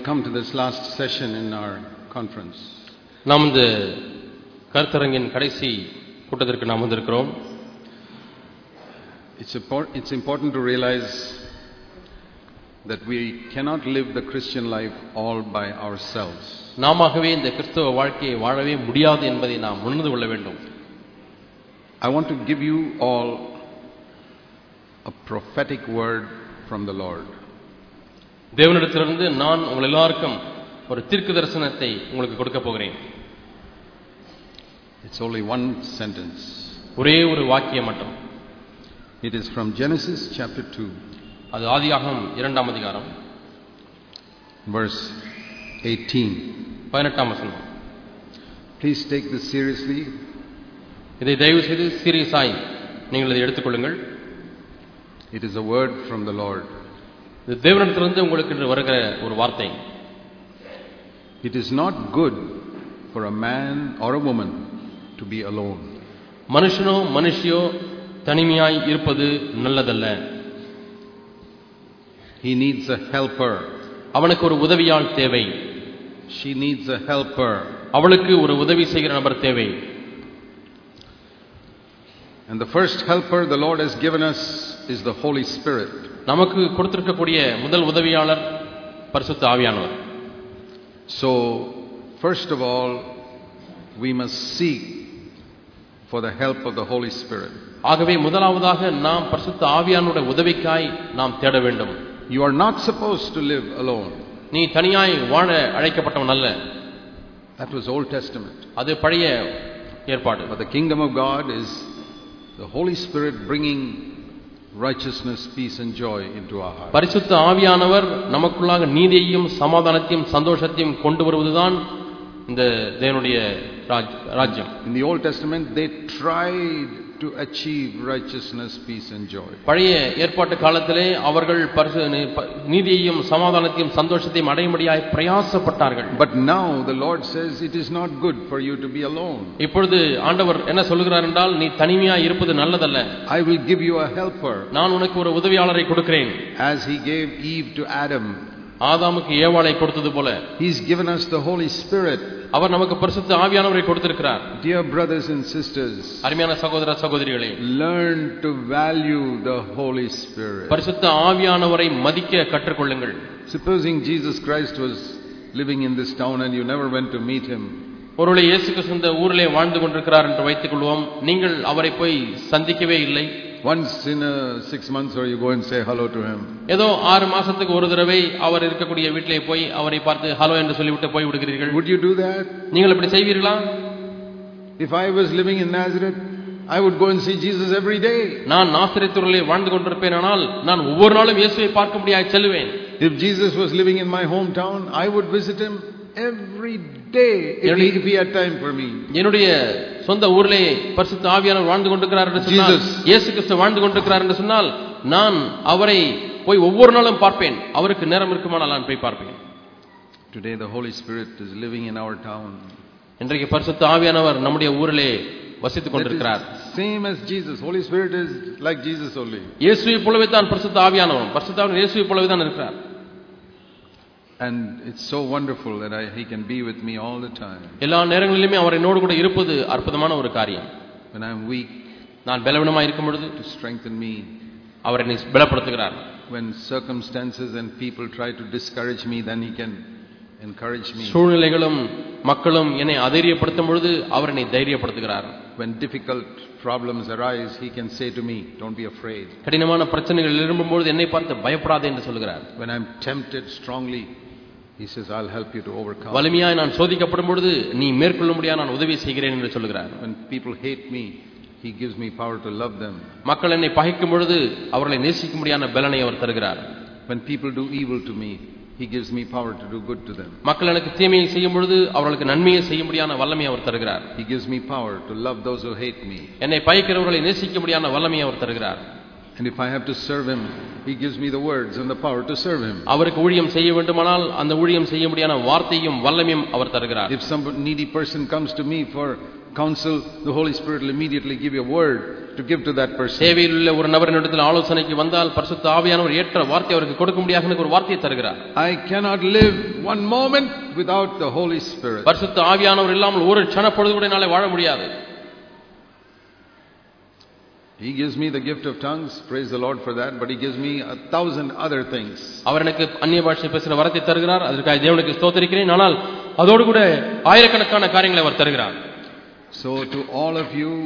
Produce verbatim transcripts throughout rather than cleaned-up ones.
come to this last session in our conference. நாம் இந்த கருத்தரங்கின் கடைசி கூட்டத்திற்கு நாம் வந்திருக்கிறோம். It's important, it's important to realize that we cannot live the Christian life all by ourselves. நாமவே இந்த கிறிஸ்தவ வாழ்க்கையை வாழவே முடியாது என்பதை நாம் உணர்ந்து கொள்ள வேண்டும். I want to give you all a prophetic word from the Lord. தேவனிடத்திலிருந்து நான் உங்கள் எல்லாருக்கும் ஒரு தீர்க்க தரிசனத்தை உங்களுக்கு கொடுக்க போகிறேன். It's only one sentence. ஒரே ஒரு வாக்கியம் மட்டும். It is from Genesis chapter two. அது ஆதியாகமம் இரண்டாம் அதிகாரம் verse eighteen. பதினெட்டாம் வசனம். Please take this seriously. இதை தயவு செய்து சீரியஸாய் நீங்கள் இதை எடுத்துக்கொள்ளுங்கள். It is a word from the Lord. இது தேவனிடத்திலிருந்து உங்களுக்கு என்று வருகிற ஒரு வார்த்தை. It is not good for a man or a woman to be alone. மனுஷனோ மனுஷியோ தனிமையாய் இருப்பது நல்லதல்ல. He needs a helper. அவனுக்கு ஒரு உதவியாள் தேவை. She needs a helper. அவளுக்கு ஒரு உதவி செய்கிற நபர் தேவை. And the first helper the Lord has given us is the Holy Spirit. நமக்கு கொடுத்திருக்கக்கூடிய முதல் உதவியாளர் பரிசுத்த ஆவியானவர். So first of all we must seek for the help of the Holy Spirit. ஆகவே முதலாவதாக நாம் பரிசுத்த ஆவியானவருடைய உதவிக்காய் நாம் தேட வேண்டும். You are not supposed to live alone. நீ தனியாய் வாழ அழைக்கப்பட்டவன் அல்ல. That was Old Testament. அது பழைய ஏற்பாடு. But the kingdom of God is the Holy Spirit bringing righteousness, peace and joy into our hearts. பரிசுத்த ஆவியானவர் நமக்குள்ளாக நீதியையும் சமாதானத்தையும் சந்தோஷத்தையும் கொண்டு வருவதுதான் இந்த தேவனுடைய ராஜ்யம். In the Old Testament they tried to achieve righteousness, peace and joy. பழைய ஏற்பாட்டு காலத்திலே அவர்கள் நீதியையும் சமாதானத்தையும் சந்தோஷத்தையும் அடையும்படியாய் பிரயாசப்பட்டார்கள். But now the Lord says it is not good for you to be alone. இப்பொழுது ஆண்டவர் என்ன சொல்கிறார் என்றால் நீ தனிமையாய் இருப்பது நல்லதல்ல. I will give you a helper. நான் உனக்கு ஒரு உதவியாளரை கொடுக்கிறேன். As he gave Eve to Adam, ஆதாமுக்கு ஏவாளை கொடுத்தது போல he's given us the Holy Spirit. அவர் நமக்கு பரிசுத்த ஆவியானவரை கொடுத்திருக்கிறார். Dear brothers and sisters, அருமையான சகோதர சகோதரிகளே, learn to value the Holy Spirit. பரிசுத்த ஆவியானவரை மதிக்க கற்றுக்கொள்ளுங்கள். Supposing Jesus Christ was living in this town and you never went to meet him. ஒருவேளை இயேசு கிறிஸ்து இந்த ஊரிலே வாழ்ந்து கொண்டிருக்கிறார் என்று வைத்துக் கொள்வோம். நீங்கள் அவரை போய் சந்திக்கவே இல்லை. Once in a six months or you go and say hello to him. ஏதோ ஆறு மாசத்துக்கு ஒரு தடவை அவர் இருக்கக்கூடிய வீட்டிலே போய் அவரை பார்த்து ஹலோ என்று சொல்லிவிட்டு போய் விடுகிறீர்கள். Would you do that? நீங்கள் இப்படி செய்வீர்களா? If I was living in Nazareth, I would go and see Jesus every day. நான் நாசரேத்திலே வாழ்ந்து கொண்டிருப்பேனானால் நான் ஒவ்வொரு நாளும் இயேசுவை பார்க்கும்படியாய் செல்வேன். If Jesus was living in my hometown, I would visit him every day if he, if he had time for me. என்னுடைய சொந்த ஊரிலே பரிசுத்த ஆவியானவர் வாழ்ந்து கொண்டிருக்கிறார் என்று சொன்னால், இயேசு கிறிஸ்து வாழ்ந்து கொண்டிருக்கிறார் என்று சொன்னால் நான் அவரை போய் ஒவ்வொரு நாளும் பார்ப்பேன். அவருக்கு நேரம் இருக்குமானால் நான் போய் பார்ப்பேன். Today the Holy Spirit is living in our town. இன்றைக்கு பரிசுத்த ஆவியானவர் நம்முடைய ஊரிலே வசித்துக் கொண்டிருக்கிறார். Same as Jesus. Holy Spirit is like Jesus only. இயேசுவை போலவே தான் பரிசுத்த ஆவியானவர். பரிசுத்த ஆவியானவர் இயேசுவை போலவே தான் இருக்கிறார். And it's so wonderful that I, he can be with me all the time. எல்லா நேரங்களிலுமே அவர் என்னோடு கூட இருப்பது அற்புதமான ஒரு காரியம். When I'm weak, நான் பலவீனமாய் இருக்கும் பொழுது to strengthen me. அவர் என்னை பலப்படுத்துகிறார். When circumstances and people try to discourage me, then he can encourage me. சூழ்நிலைகளும் மக்களும் என்னை அதைரியப்படுத்தும் பொழுது அவர் என்னை தைரியப்படுத்துகிறார். When difficult problems arise, he can say to me, don't be afraid. கடினமான பிரச்சனைகள் எழும்பும்போது என்னை பார்த்து பயப்படாதே என்று சொல்கிறார். When I'm tempted strongly, he says, I'll help you to overcome. வலிமையாய் நான் சோதிக்கப்படும் பொழுது நீ மேற்கொள்ளும்படியாக நான் உதவி செய்கிறேன் என்று சொல்கிறார். When people hate me, he gives me power to love them. மக்கள் என்னை பகைக்கும் பொழுது அவர்களை நேசிக்கும்படியான பலனை அவர் தருகிறார். When people do evil to me, he gives me power to do good to them. மக்கள் எனக்கு தீமையை செய்யும் பொழுது அவர்களுக்கு நன்மையை செய்யும்படியான வல்லமையை அவர் தருகிறார். He gives me power to love those who hate me. என்னை பகைக்கிறவர்களை நேசிக்கும்படியான வல்லமையை அவர் தருகிறார். And if I have to serve him, he gives me the words and the power to serve him. அவருக்கு ஊழியம் செய்ய வேண்டுமானால் அந்த ஊழியம் செய்யும்படியான வார்த்தையும் வல்லமையும் அவர் தருகிறார். If some needy person comes to me for counsel, the Holy Spirit will immediately give you a word to give to that person. தேவையுள்ள ஒரு நபரினிடத்தில் ஆலோசனைக்கு வந்தால் பரிசுத்த ஆவியானவர் ஏற்ற வார்த்தை அவருக்கு கொடுக்க முடியாத ஒரு வார்த்தையை தருகிறார். I cannot live one moment without the Holy Spirit. பரிசுத்த ஆவியானவர் இல்லாமல் ஒரு க்ஷண பொழுது கூட என்னால வாழ முடியாது. He gives me the gift of tongues, praise the Lord for that, but he gives me a thousand other things. அவர் எனக்கு அந்நிய பாஷை பேசுகிற வரத்தை தருகிறார், அதற்காக தேவனுக்கு ஸ்தோத்திரிக்கிறேன். ஆனால் அதோடு கூட ஆயிரக்கணக்கான காரியங்களை அவர் தருகிறார். So to all of you,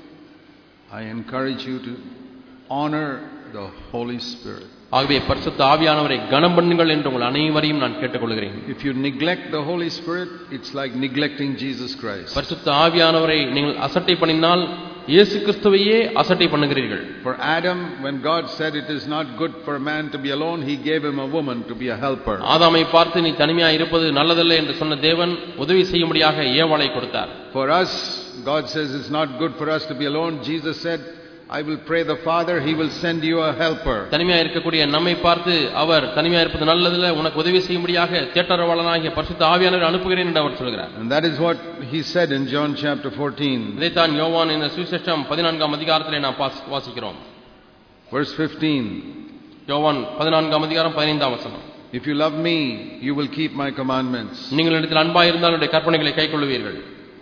I encourage you to honor the Holy Spirit. ஆகவே பரிசுத்த ஆவியானவரை கனம் பண்ணுங்கள் என்று உங்கள் அனைவரையும் நான் கேட்டுக்கொள்கிறேன். If you neglect the Holy Spirit, it's like neglecting Jesus Christ. பரிசுத்த ஆவியானவரை நீங்கள் அசட்டை பண்ணினால் இயேசு கிறிஸ்துவையே அசட்டை பண்ணுகிறீர்கள். For Adam, when God said it is not good for man to be alone, he gave him a woman to be a helper. ஆதாமை பார்த்து நீ தனிமையாக இருப்பது நல்லதல்ல என்று சொன்ன தேவன் உதவி செய்யும்படியாக ஏவாளை கொடுத்தார். For us, God says it's not good for us to be alone. Jesus said, I will pray the Father, he will send you a helper. தனிமையாக இருக்கக்கூடிய நம்மை பார்த்து அவர் தனிமையாக இருப்பது நல்லதல்ல, உனக்கு உதவி செய்யும்படியாக தேற்றரவாளனாகிய பரிசுத்த ஆவியானவரை அனுப்புகிறேன் என்று அவர் சொல்கிறார். And that is what he said in John chapter fourteen. இதைத்தான் யோவான் இந்த சுவிசேஷம் பதினான்காம் அதிகாரத்திலே நாம் வாசிக்கிறோம். Verse fifteen. யோவான் பதினான்காம் அதிகாரம் பதினைந்தாம் வசனம். If you love me, you will keep my commandments. நீங்கள் என்னிடத்தில் அன்பாய் இருந்தால் என்னுடைய கற்பனைகளை கைக்கொள்வீர்கள்.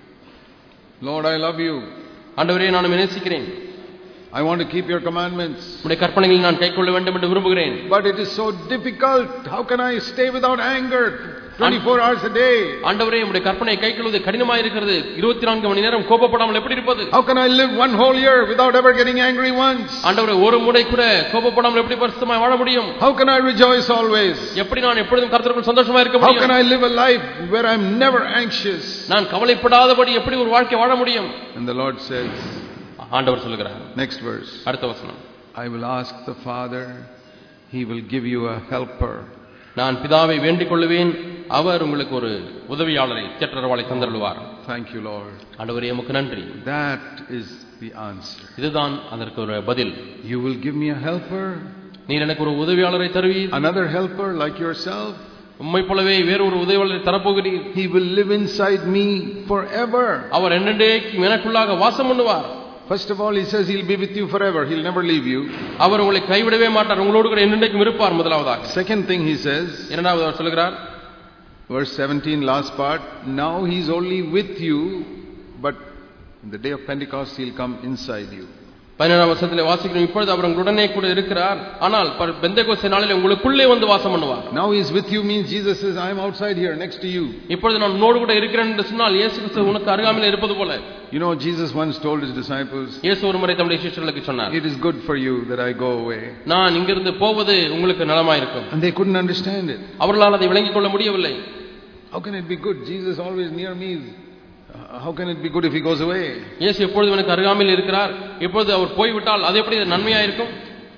Lord, I love you. ஆண்டவரே நான் நேசிக்கிறேன். I want to keep your commandments. உம்முடைய கற்பனைகளை நான் கைக்கொள்ள வேண்டும் என்று விரும்புகிறேன். But it is so difficult. How can I stay without anger twenty-four hours a day? ஆண்டவரே உம்முடைய கற்பனையை கைக்கொள்வது கடினமாக இருக்கிறது. இருபத்தி நான்கு மணி நேரம் கோபப்படாமல் எப்படி இருப்பது? How can I live one whole year without ever getting angry once? ஆண்டவரே ஒரு முறை கூட கோபப்படாமல் எப்படி பரிசுத்தமாய் வாழ முடியும்? How can I rejoice always? எப்படி நான் எப்பொழுதும் கர்த்தருக்குள் சந்தோஷமாக இருக்க முடியும்? How can I live a life where I am never anxious? நான் கவலைப்படாதபடி எப்படி ஒரு வாழ்க்கை வாழ முடியும்? And the Lord says, ஆண்டவர் சொல்கிறார். Next verse. அடுத்த வசனம். I will ask the Father, he will give you a helper. நான் பிதாவை வேண்டிக் கொள்வேன், அவர் உங்களுக்கு ஒரு உதவியாளரை தேற்றரவாளை தந்தருளுவார். Thank you, Lord. ஆண்டவரே உமக்கு நன்றி. That is the answer. இதுதான் அதற்கு ஒரு பதில். You will give me a helper. நீர் எனக்கு ஒரு உதவியாளரை தருவீர். Another helper like yourself. உம்மை போலவே வேறு ஒரு உதவியாளரை தரப்போகிறீர். He will live inside me forever. அவர் என்றென்றைக்கும் எனக்குள்ளாக வாசம் பண்ணுவார். First of all, he says he'll be with you forever. He'll never leave you. அவர் உங்களை கைவிடவே மாட்டார், உங்களோடு கூட என்றென்றைக்கும் இருப்பார். முதலாவதாக. Second thing he says, இரண்டாவது அவர் சொல்கிறார், verse seventeen, last part, now he's only with you, but in the day of Pentecost he'll come inside you. பதினேழாம் வசனத்திலே வாசிக்கிறோம், இப்பொழுது அவர் உடனே கூட இருக்கிறார், ஆனால் பெந்தெகோஸ்தே நாளிலே உங்களுக்குள்ளே வந்து வாசம் பண்ணுவார். Now he is with you means Jesus says I am outside here next to you. இப்பொழுது நான் உன்னோடு கூட இருக்கிறேன் என்று சொன்னால் இயேசு கிறிஸ்து உனக்கு அருகாமையில் இருப்பது போல. You know, Jesus once told his disciples, இயேசு ஒரு முறை தம்முடைய சீஷர்களுக்கு சொன்னார், it is good for you that I go away. நான் இங்கிருந்து போவது உங்களுக்கு நலமாய் இருக்கும். And they couldn't understand it. அவர்களால் அதை விளங்கிக் கொள்ள முடியவில்லை. How can it be good? Jesus always near me. How can it be good if he goes away? இயேசு எப்பொழுது எனக்கு அருகாமையில் இருக்கிறார், எப்பொழுது அவர் போய்விட்டால் அது எப்படி நன்மையா இருக்கும்?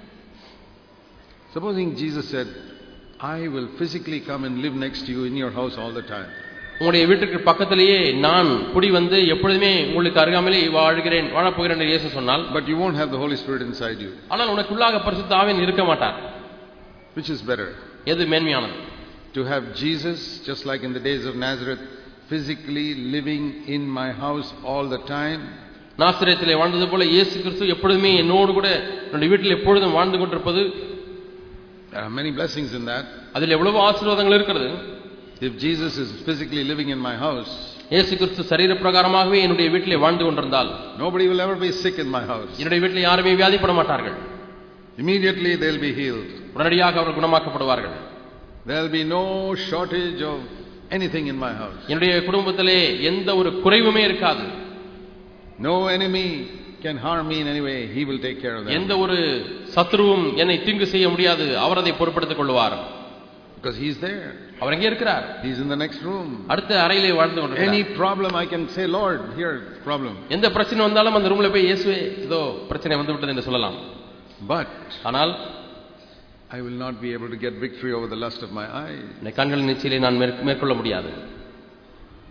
Supposing Jesus said, I will physically come and live next to you in your house all the time. உங்களுடைய வீட்டுக்கு பக்கத்திலேயே நான் குடி வந்து எப்பொழுதுமே உங்களுக்கு அருகாமையிலே வாழ்கிறேன் வாழப் போகிறேன் என்று இயேசு சொன்னால், but you won't have the Holy Spirit inside you. ஆனால் உனக்குள்ளாக பரிசுத்த ஆவியானவர் இருக்க மாட்டார். Which is better? எது மேன்மையானது? To have Jesus just like in the days of Nazareth physically living in my house all the time. நாசரேத்திலே வாழ்ந்தது போல இயேசு கிறிஸ்து எப்பொழுதுமே என்னோடு கூட என்னுடைய வீட்டில் எப்பொழுதும் வாழ்ந்து கொண்டிருப்பது. There are many blessings in that. அதில் எவ்வளவு ஆசீர்வாதங்கள் இருக்கிறது. If Jesus is physically living in my house, இயேசு கிறிஸ்து சரீர பிரகாரமாகவே என்னுடைய வீட்டிலே வாழ்ந்து கொண்டிருந்தால், nobody will ever be sick in my house. என்னுடைய வீட்டில் யாருமே வியாதிப்பட மாட்டார்கள். Immediately they'll be healed. உடனடியாக அவர்கள் குணமாக்கப்படுவார்கள். There'll be no shortage of anything in my house. என்னுடைய குடும்பத்திலே எந்த ஒரு குறைவுமே இருக்காது. No enemy can harm me in any way. He will take care of that. எந்த ஒரு சத்துருவும் என்னை தீங்கு செய்ய முடியாது, அவர் அதை பொறுப்பெடுத்துக் கொள்வார். Because he is there. அவர் அங்கே இருக்கிறார். He is in the next room. அடுத்த அறையிலே வாழ்ந்து கொண்டிருக்கிறார். Any problem I can say, Lord, here problem. எந்த பிரச்சனை வந்தாலும் அந்த ரூம்ல போய் இயேசுவே இதோ பிரச்சனை வந்து விட்டது என்று சொல்லலாம். But ஆனால் I will not be able to get victory over the lust of my eyes. என் கண்களின் இச்சையை நான் மேற்கொள்ள முடியாது.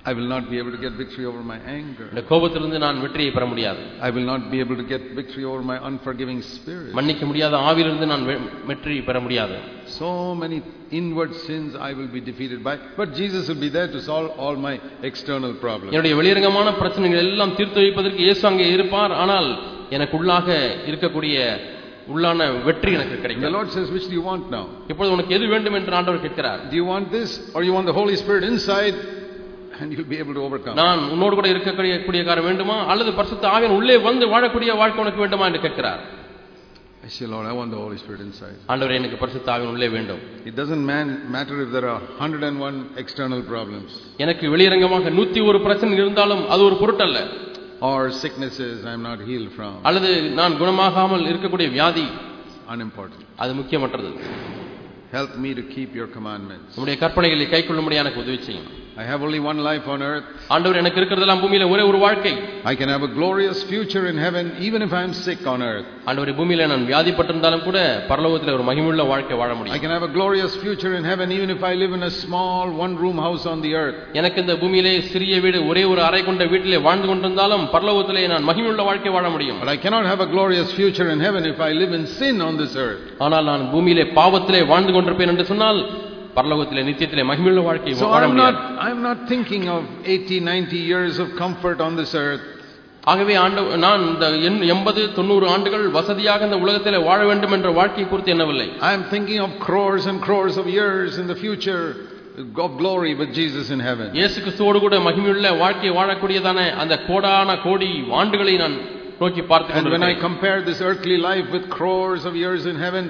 I will not be able to get victory over my anger. இந்த கோபத்திலிருந்து நான் வெற்றியை பெற முடியாது. I will not be able to get victory over my unforgiving spirit. மன்னிக்க முடியாத ஆவியிலிருந்து நான் வெற்றி பெற முடியாது. So many inward sins I will be defeated by, but Jesus will be there to solve all my external problems. என்னுடைய வெளியரங்கமான பிரச்சனைகள் எல்லாம் தீர்த்து வைப்பதற்கு இயேசு அங்கே இருப்பார். ஆனால் எனக்குள்ளாக இருக்கக்கூடிய உள்ளான வெற்றி எனக்கு கிடைக்கும். The Lord says, which do you want now? இப்பொழுது உனக்கு எது வேண்டும் என்று ஆண்டவர் கேட்கிறார். Do you want this or you want the Holy Spirit inside and you'll be able to overcome? நான் உன்னோடு கூட இருக்கக்கூடிய கூடிய காரியம் வேண்டுமா அல்லது பரிசுத்த ஆவியானவர் உள்ளே வந்து வாழக்கூடிய வாழ்க்கை உனக்கு வேண்டுமா என்று கேட்கிறார். I say, Lord, I want the Holy Spirit inside. ஆண்டவரே எனக்கு பரிசுத்த ஆவியானவர் உள்ளே வேண்டும். It doesn't man, matter if there are one hundred one external problems. எனக்கு வெளியரங்கமாக நூற்று ஒன்று பிரச்சனை இருந்தாலும் அது ஒரு பொருட்டல்ல. Or sicknesses I am not healed from. அல்லது நான் குணமாகாமல் இருக்கக்கூடிய வியாதி unimportant. அது முக்கியமற்றது. Help me to keep your commandments. உம்முடைய கற்பனைகளை கைக்கொள்ளும்படி எனக்கு உதவி செய்யும். I have only one life on earth. ஆண்டவர் எனக்கு இருக்கிறதெல்லாம் பூமியில ஒரே ஒரு வாழ்க்கை. I can have a glorious future in heaven even if I am sick on earth. ஆண்டவரே பூமியில நான் வியாதிப்பட்டிருந்தாலும் கூட பரலோகத்திலே ஒரு மகிமையுள்ள வாழ்க்கை வாழ முடியும். I can have a glorious future in heaven even if I live in a small one room house on the earth. எனக்கு இந்த பூமியிலே சிறிய வீடு ஒரே ஒரு அறை கொண்ட வீட்டிலே வாழ்ந்து கொண்டிருந்தாலும் பரலோகத்திலே நான் மகிமையுள்ள வாழ்க்கை வாழ முடியும். But I cannot have a glorious future in heaven if I live in sin on this earth. ஆனால் நான் பூமியிலே பாவத்திலே வாழ்ந்து கொண்டிருப்பேன் என்று சொன்னால் பரலோகத்திலே நித்தியத்திலே மகிமையுள்ள வாழ்க்கை வாழ முடியாது. So I am not thinking of eighty ninety years of comfort on this earth. ஆகவே ஆண்டவர் நான் இந்த எண்பது தொண்ணூறு ஆண்டுகள் வசதியாக இந்த உலகத்திலே வாழ வேண்டும் என்ற வாழ்க்கையை குறித்து எண்ணவில்லை. I am thinking of crores and crores of years in the future of glory with Jesus in heaven. இயேசு கிறிஸ்துவோடு கூட மகிமையுள்ள வாழ்க்கையை வாழக்கூடியதான அந்த கோடான கோடி ஆண்டுகளை நான் நோக்கி பார்த்து கொண்டிருக்கிறேன். And when I compare this earthly life with crores of years in heaven,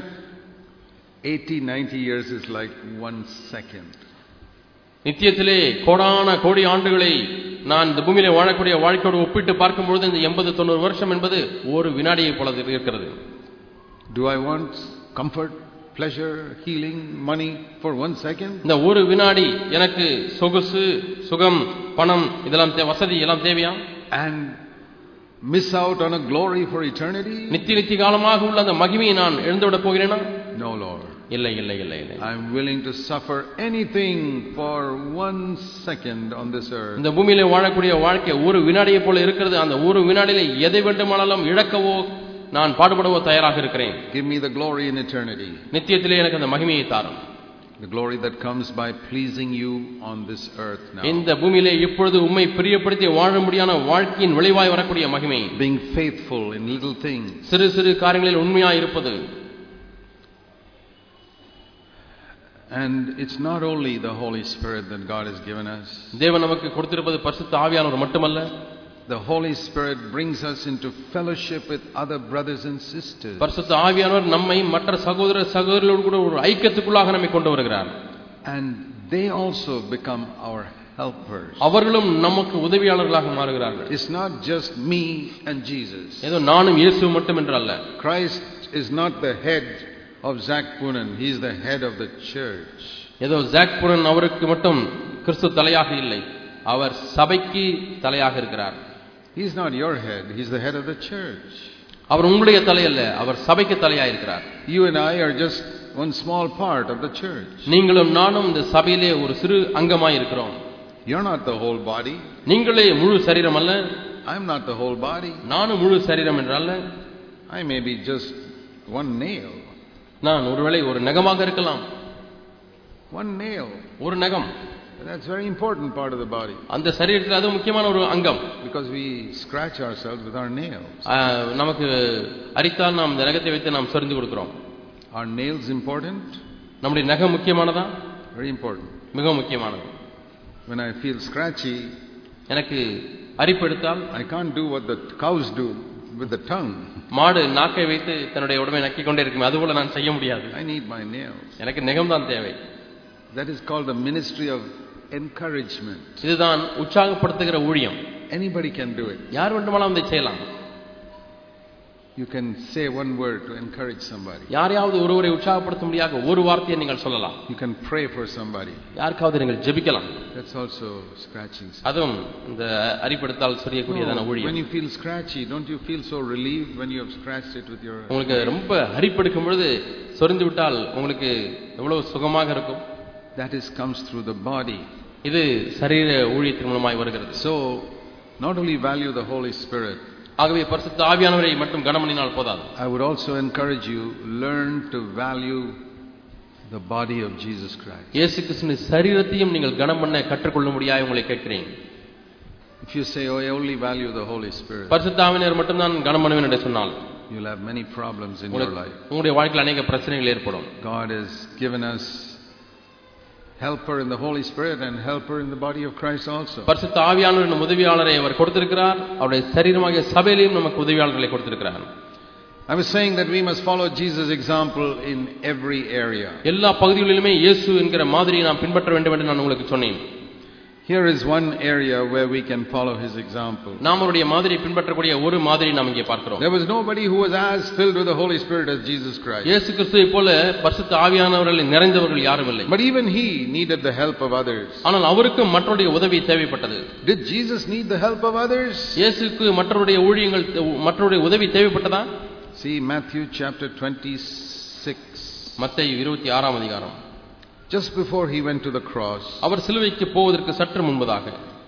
eighty ninety years is like one second. நித்தியத்திலே கோடான கோடி ஆண்டுகளை நான் இந்த பூமியிலே வாழக்கூடிய வாழ்க்கையோடு ஒப்பிட்டு பார்க்கும்போது இந்த எண்பது தொண்ணூறு வருஷம் என்பது ஒரு வினாடியை போல இருக்கிறது. Do I want comfort, pleasure, healing, money for one second? இந்த ஒரு வினாடி எனக்கு சொகுசு சுகம் பணம் இதெல்லாம் வசதி எல்லாம் தேவையா? And miss out on a glory for eternity? நித்திய நித்திய காலமாக உள்ள அந்த மகிமையை நான் இழந்துவிட போகிறேனா? No, Lord. இல்லை இல்லை இல்லை இல்லை. I am willing to suffer anything for one second on this earth. இந்த பூமியிலே வாழக்கூடிய வாழ்க்கை ஒரு வினாடியை போல இருக்கிறது. அந்த ஒரு வினாடியிலே எதை வேண்டுமானாலும் இழக்கவோ நான் பாடுபடவோ தயாராக இருக்கிறேன். Give me the glory in eternity. நித்தியத்திலே எனக்கு அந்த மகிமையை தாரும். The glory that comes by pleasing you on this earth now. இந்த பூமியிலே இப்பொழுது உம்மை பிரியப்படுத்தி வாழும்படியான வாழ்க்கையின் விளைவாய் வரக்கூடிய மகிமை. Being faithful in little things. சிறு சிறு காரியங்களில் உண்மையாய் இருப்பது. And it's not only the Holy Spirit that God has given us. தேவன் நமக்கு கொடுத்திருப்பது பரிசுத்த ஆவியானவர் மட்டுமல்ல. The Holy Spirit brings us into fellowship with other brothers and sisters. பரிசுத்த ஆவியானவர் நம்மை மற்ற சகோதர சகோதரிகளோடு கூட ஒரு ஐக்கியத்துக்குள்ளாக நம்மை கொண்டு வருகிறார். And they also become our helpers. அவர்களும் நமக்கு உதவியாளர்களாக மாறுகிறார்கள். It's not just me and Jesus. ஏதோ நானும் இயேசு மட்டும் என்று அல்ல. Christ is not the head of Zach Poonen. He is the head of the church. ஏதோ ஜாக் பூனன் அவருக்கு மட்டும் கிறிஸ்து தலையாக இல்லை. அவர் சபைக்கு தலையாக இருக்கிறார். He is not your head. He is the head of the church. அவர் உங்களுடைய தலை அல்ல, அவர் சபைக்கு தலையாக இருக்கிறார். You and I are just one small part of the church. நீங்களும் நானும் இந்த சபையிலே ஒரு சிறு அங்கமாய் இருக்கிறோம். You're not the whole body. நீங்களே முழு சரீரம் அல்ல. I'm not the whole body. நானும் முழு சரீரம் என்றல்ல. I may be just one nail. நான் ஒருவேளை ஒரு நகமாக இருக்கலாம். One nail. ஒரு நகம். That's very important part of the body. அந்த சரீரத்தில் அது முக்கியமான ஒரு அங்கம். Because we scratch ourselves with our nails. நமக்கு அரித்தால் நாம் இந்த நகத்தை வைத்து நாம் சொரிந்து கொடுக்கிறோம். Are nails important? நம்முடைய நகம் முக்கியமானதா? Very important. மிகவும் முக்கியமானது. When I feel scratchy, எனக்கு அரிப்பு எடுத்தால் I can't do what the cows do with the tongue. மாடு நாக்கை வைத்து தன்னுடைய உடம்பை நக்கிக் கொண்டே இருக்கும். அதுபோல நான் செய்ய முடியாது. I need my nails. எனக்கு நகம் தான் தேவை. That is called the ministry of encouragement. இதுதான் உற்சாகப்படுத்துகிற ஊழியம். Anybody can do it. யார் வேண்டுமானாலும் இதை செய்யலாம். You can say one word to encourage somebody. யாரையாவது ஒருவரை உற்சாகப்படுத்தும்படியாக ஒரு வார்த்தையை நீங்கள் சொல்லலாம். You can pray for somebody. யாருக்காவது நீங்கள் ஜெபிக்கலாம். That's also scratching. அதுவும் இந்த அரிப்படுத்தால் சரியக்கூடியதான ஊழியம். When you feel scratchy, don't you feel so relieved when you have scratched it with your? உங்களுக்கு ரொம்ப அரிப்படுக்கும் பொழுது சொரிந்து விட்டால் உங்களுக்கு எவ்வளவு சுகமாக இருக்கும். That is comes through the body. இது சரீர ஊழியத்தின் மூலமாய் வருகிறது. So not only value the Holy Spirit, ஆகவே பரிசுத்த ஆவியானவரை மட்டும் கனம் பண்ணினால் போதாது. I would also encourage you, learn to value the body of Jesus Christ. இயேசு கிறிஸ்துவின் சரீரத்தையும் நீங்கள் கனம் பண்ண கற்றுக்கொள்ளும்படியாக உங்களை கேட்கிறேன். If you say, oh, I only value the Holy Spirit, பரிசுத்த ஆவியானவரை மட்டும் நான் கனம் பண்ணுவேன் என்று சொன்னால் you'll have many problems in your life. உங்களுடைய வாழ்க்கையில் अनेक பிரச்சனைகள் ஏற்படும். God has given us helper in the Holy Spirit and helper in the body of Christ also. பரிசுத்த ஆவியானவரின் உதவியாளரை அவர் கொடுத்திருக்கிறார். அவருடைய சரீரமாகிய சபையிலும் நமக்கு உதவியாளர்களை கொடுத்திருக்கிறார். I was saying that we must follow Jesus' example in every area. எல்லா பகுதிகளிலுமே இயேசு என்கிற மாதிரியை நாம் பின்பற்ற வேண்டும் என்று நான் உங்களுக்கு சொன்னேன். Here is one area where we can follow his example. நாம் அவருடைய மாதிரியை பின்பற்றக்கூடிய ஒரு மாதிரி நாம் இங்கே பார்க்கிறோம். There was nobody who was as filled with the Holy Spirit as Jesus Christ. இயேசு கிறிஸ்துவை போல பரிசுத்த ஆவியானவரால் நிறைந்தவர்கள் யாரும் இல்லை. But even he needed the help of others. ஆனால் அவருக்கு மற்றவருடைய உதவி தேவைப்பட்டது. Did Jesus need the help of others? இயேசுவுக்கு மற்றவருடைய ஊழியங்கள் மற்றவருடைய உதவி தேவைப்பட்டதா? See Matthew chapter twenty-six. மத்தேயு இருபத்தி ஆறாம் அதிகாரம். Just before he went to the cross, அவர் சிலுவைக்கு போவதற்கு சற்று முன்பதாக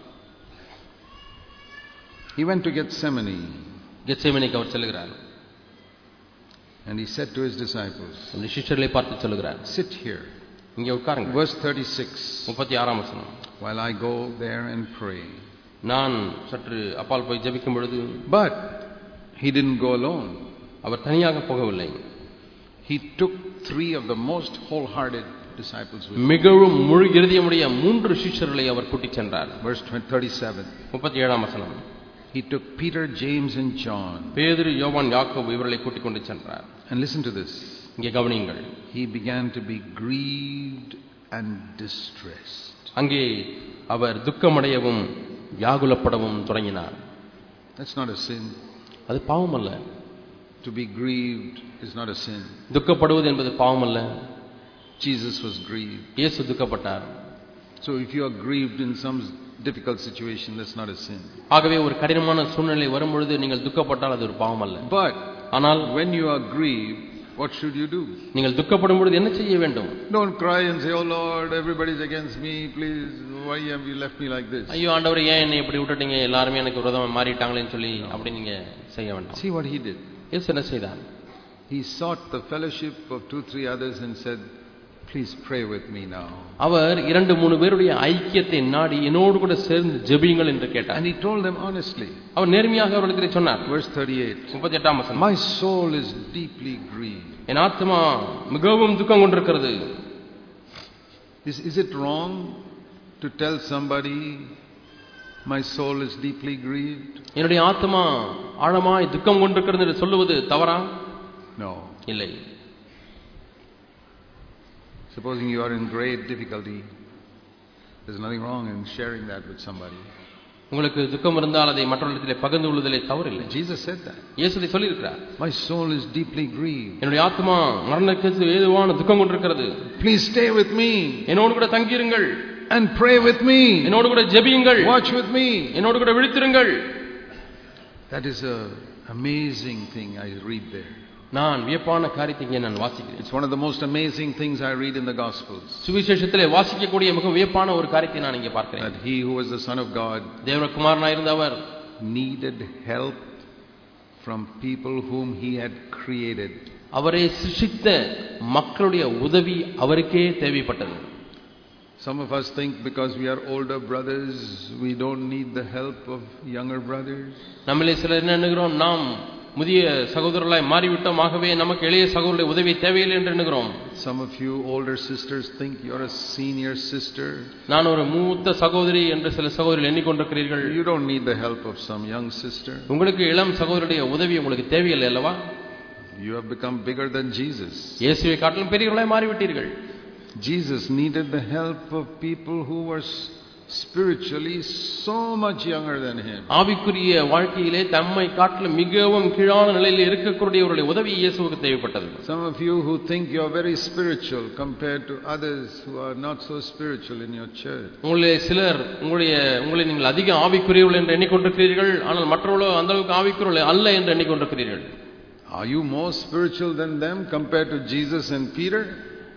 he went to Gethsemane. கெத்செமனேக்கு அவர் செல்கிறார். And he said to his disciples, அந்த சிஷ்யர்களை பார்த்து சொல்கிறார், sit here. இங்கே உட்காருங்க. Verse thirty-six. முப்பத்தி ஆறாம் வசனம். While I go there and pray. நான் சற்று அப்பால் போய் ஜெபிக்கும் பொழுது, but he didn't go alone. அவர் தனியாக போகவில்லை. He took three of the most wholehearted disciples with him. மிகவும் முழு இருதயமுடைய மூன்று சிஷ்யர்களை அவர் கூட்டிச் சென்றார். Verse thirty-seven. முப்பத்தி ஏழாம் வசனம். He took Peter, James and John. பேதுரு, யோவான், யாக்கோபு இவர்களை கூட்டிக் கொண்டு சென்றார். And listen to this. இங்கே கவனியுங்கள். He began to be grieved and distressed. அங்கே அவர் துக்கமடையவும் வியாகுலப்படவும் தொடங்கினார். That's not a sin. அது பாவம் அல்ல. To be grieved is not a sin. துக்கப்படுவது என்பது பாவம் அல்ல. Jesus was grieved. இயேசு துக்கப்பட்டார். So if you are grieved in some difficult situation, that's not a sin. ஆகவே ஒரு கடினமான சூழ்நிலை வரும்பொழுது நீங்கள் துக்கப்பட்டால் அது ஒரு பாவம் அல்ல. But ஆனால் when you are grieved, what should you do? நீங்கள் துக்கப்படும் பொழுது என்ன செய்ய வேண்டும்? Don't cry and say, oh Lord, everybody's against me, please, why have you left me like this? ஐயோ ஆண்டவரே, ஏன் என்னை இப்படி விட்டுட்டீங்க, எல்லாரும் எனக்கு விரோதமா மாறிட்டாங்களேன்னு சொல்லி அப்படி நீங்க செய்ய வேண்டாம். See what he did. இயேசு என்ன செய்தார்? He sought the fellowship of two three others and said, please pray with me now. அவர் இரண்டு மூணு பேருடைய ஐக்கியத்தை நாடி என்னோடு கூட சேர்ந்து ஜெபியுங்கள் என்று கேட்டார். And he told them honestly. அவர் நேர்மையாக அவர்களுக்கு சொன்னார். Verse thirty-eight. முப்பத்தி எட்டாம் வசனம். My soul is deeply grieved. என் ஆத்மா மிகவும் துக்கம் கொண்டிருக்கிறது. Is is it wrong to tell somebody my soul is deeply grieved? என்னுடைய ஆத்மா ஆழமாய் துக்கம் கொண்டிருக்கிறது என்று சொல்லுவது தவறா? No. இல்லை. Supposing you are in great difficulty, there's nothing wrong in sharing that with somebody. உங்களுக்கு துக்கம் இருந்தால் அதை மற்றவர்களிடத்திலே பகிர்ந்து கொள்வதிலே தவறில்லை. Jesus said that. இயேசு சொல்லி இருக்கிறார். My soul is deeply grieved. என்னுடைய ஆத்மா மரணத்துக்கு ஏதுவான துக்கம் கொண்டிருக்கிறது. Please stay with me. என்னோடு கூட தங்கியிருங்கள். And pray with me. என்னோடு கூட ஜெபியுங்கள். Watch with me. என்னோடு கூட விழித்திருங்கள். That is a amazing thing I read there. நான் வியப்பான காரியத்தை நான் வாசிக்கிறேன். It's one of the most amazing things I read in the Gospels. சுவிசேஷத்திலே வாசிக்கக்கூடிய மிக வியப்பான ஒரு காரியத்தை நான் இங்கே பார்க்கிறேன். That he who was the Son of God தேவகுமாரனாய் இருந்த அவர் needed help from people whom he had created. அவரை சிருஷ்டித்த மக்களுடைய உதவி அவருக்கே தேவைப்பட்டது. Some of us think because we are older brothers, we don't need the help of younger brothers. நம்மளே சிலர் என்ன எண்ணுகிறோம், நாம் முதிய சகோதரர்களாய் மாறிவிட்டோம், ஆகவே நமக்கு இளைய சகோதரருடைய உதவி தேவையில்லை என்று எண்ணுகிறோம். Some of you older sisters think you're a senior sister. நான் ஒரு மூத்த சகோதரி என்று சில சகோதரர்கள் எண்ணிக்கொண்டிருக்கிறீர்கள். You don't need the help of some young sister. உங்களுக்கு இளம் சகோதரருடைய உதவி உங்களுக்கு தேவையில்லை அல்லவா? You have become bigger than Jesus. இயேசுவை காட்டிலும் பெரியவர்களாய் மாறிவிட்டீர்கள். Jesus needed the help of people who were spiritually so much younger than him. ஆவிக்குரிய வாழ்க்கையிலே தம்மை காட்டிலும் மிகவும் கீழான நிலையில் இருக்கக்கூடியவருடைய உதவி இயேசுவுக்கு தேவைப்பட்டது. Some of you who think you are very spiritual compared to others who are not so spiritual in your church. உங்களே சிலர் உங்களுடைய உங்களை நீங்கள் அதிக ஆவிக்குரியவர்கள் என்று எண்ணிக்கொண்டிருக்கிறீர்கள், ஆனால் மற்றவர்களோ அந்த அளவுக்கு ஆவிக்குரியவர்கள் அல்ல என்று எண்ணிக்கொண்டிருக்கிறீர்கள். Are you more spiritual than them compared to Jesus and Peter?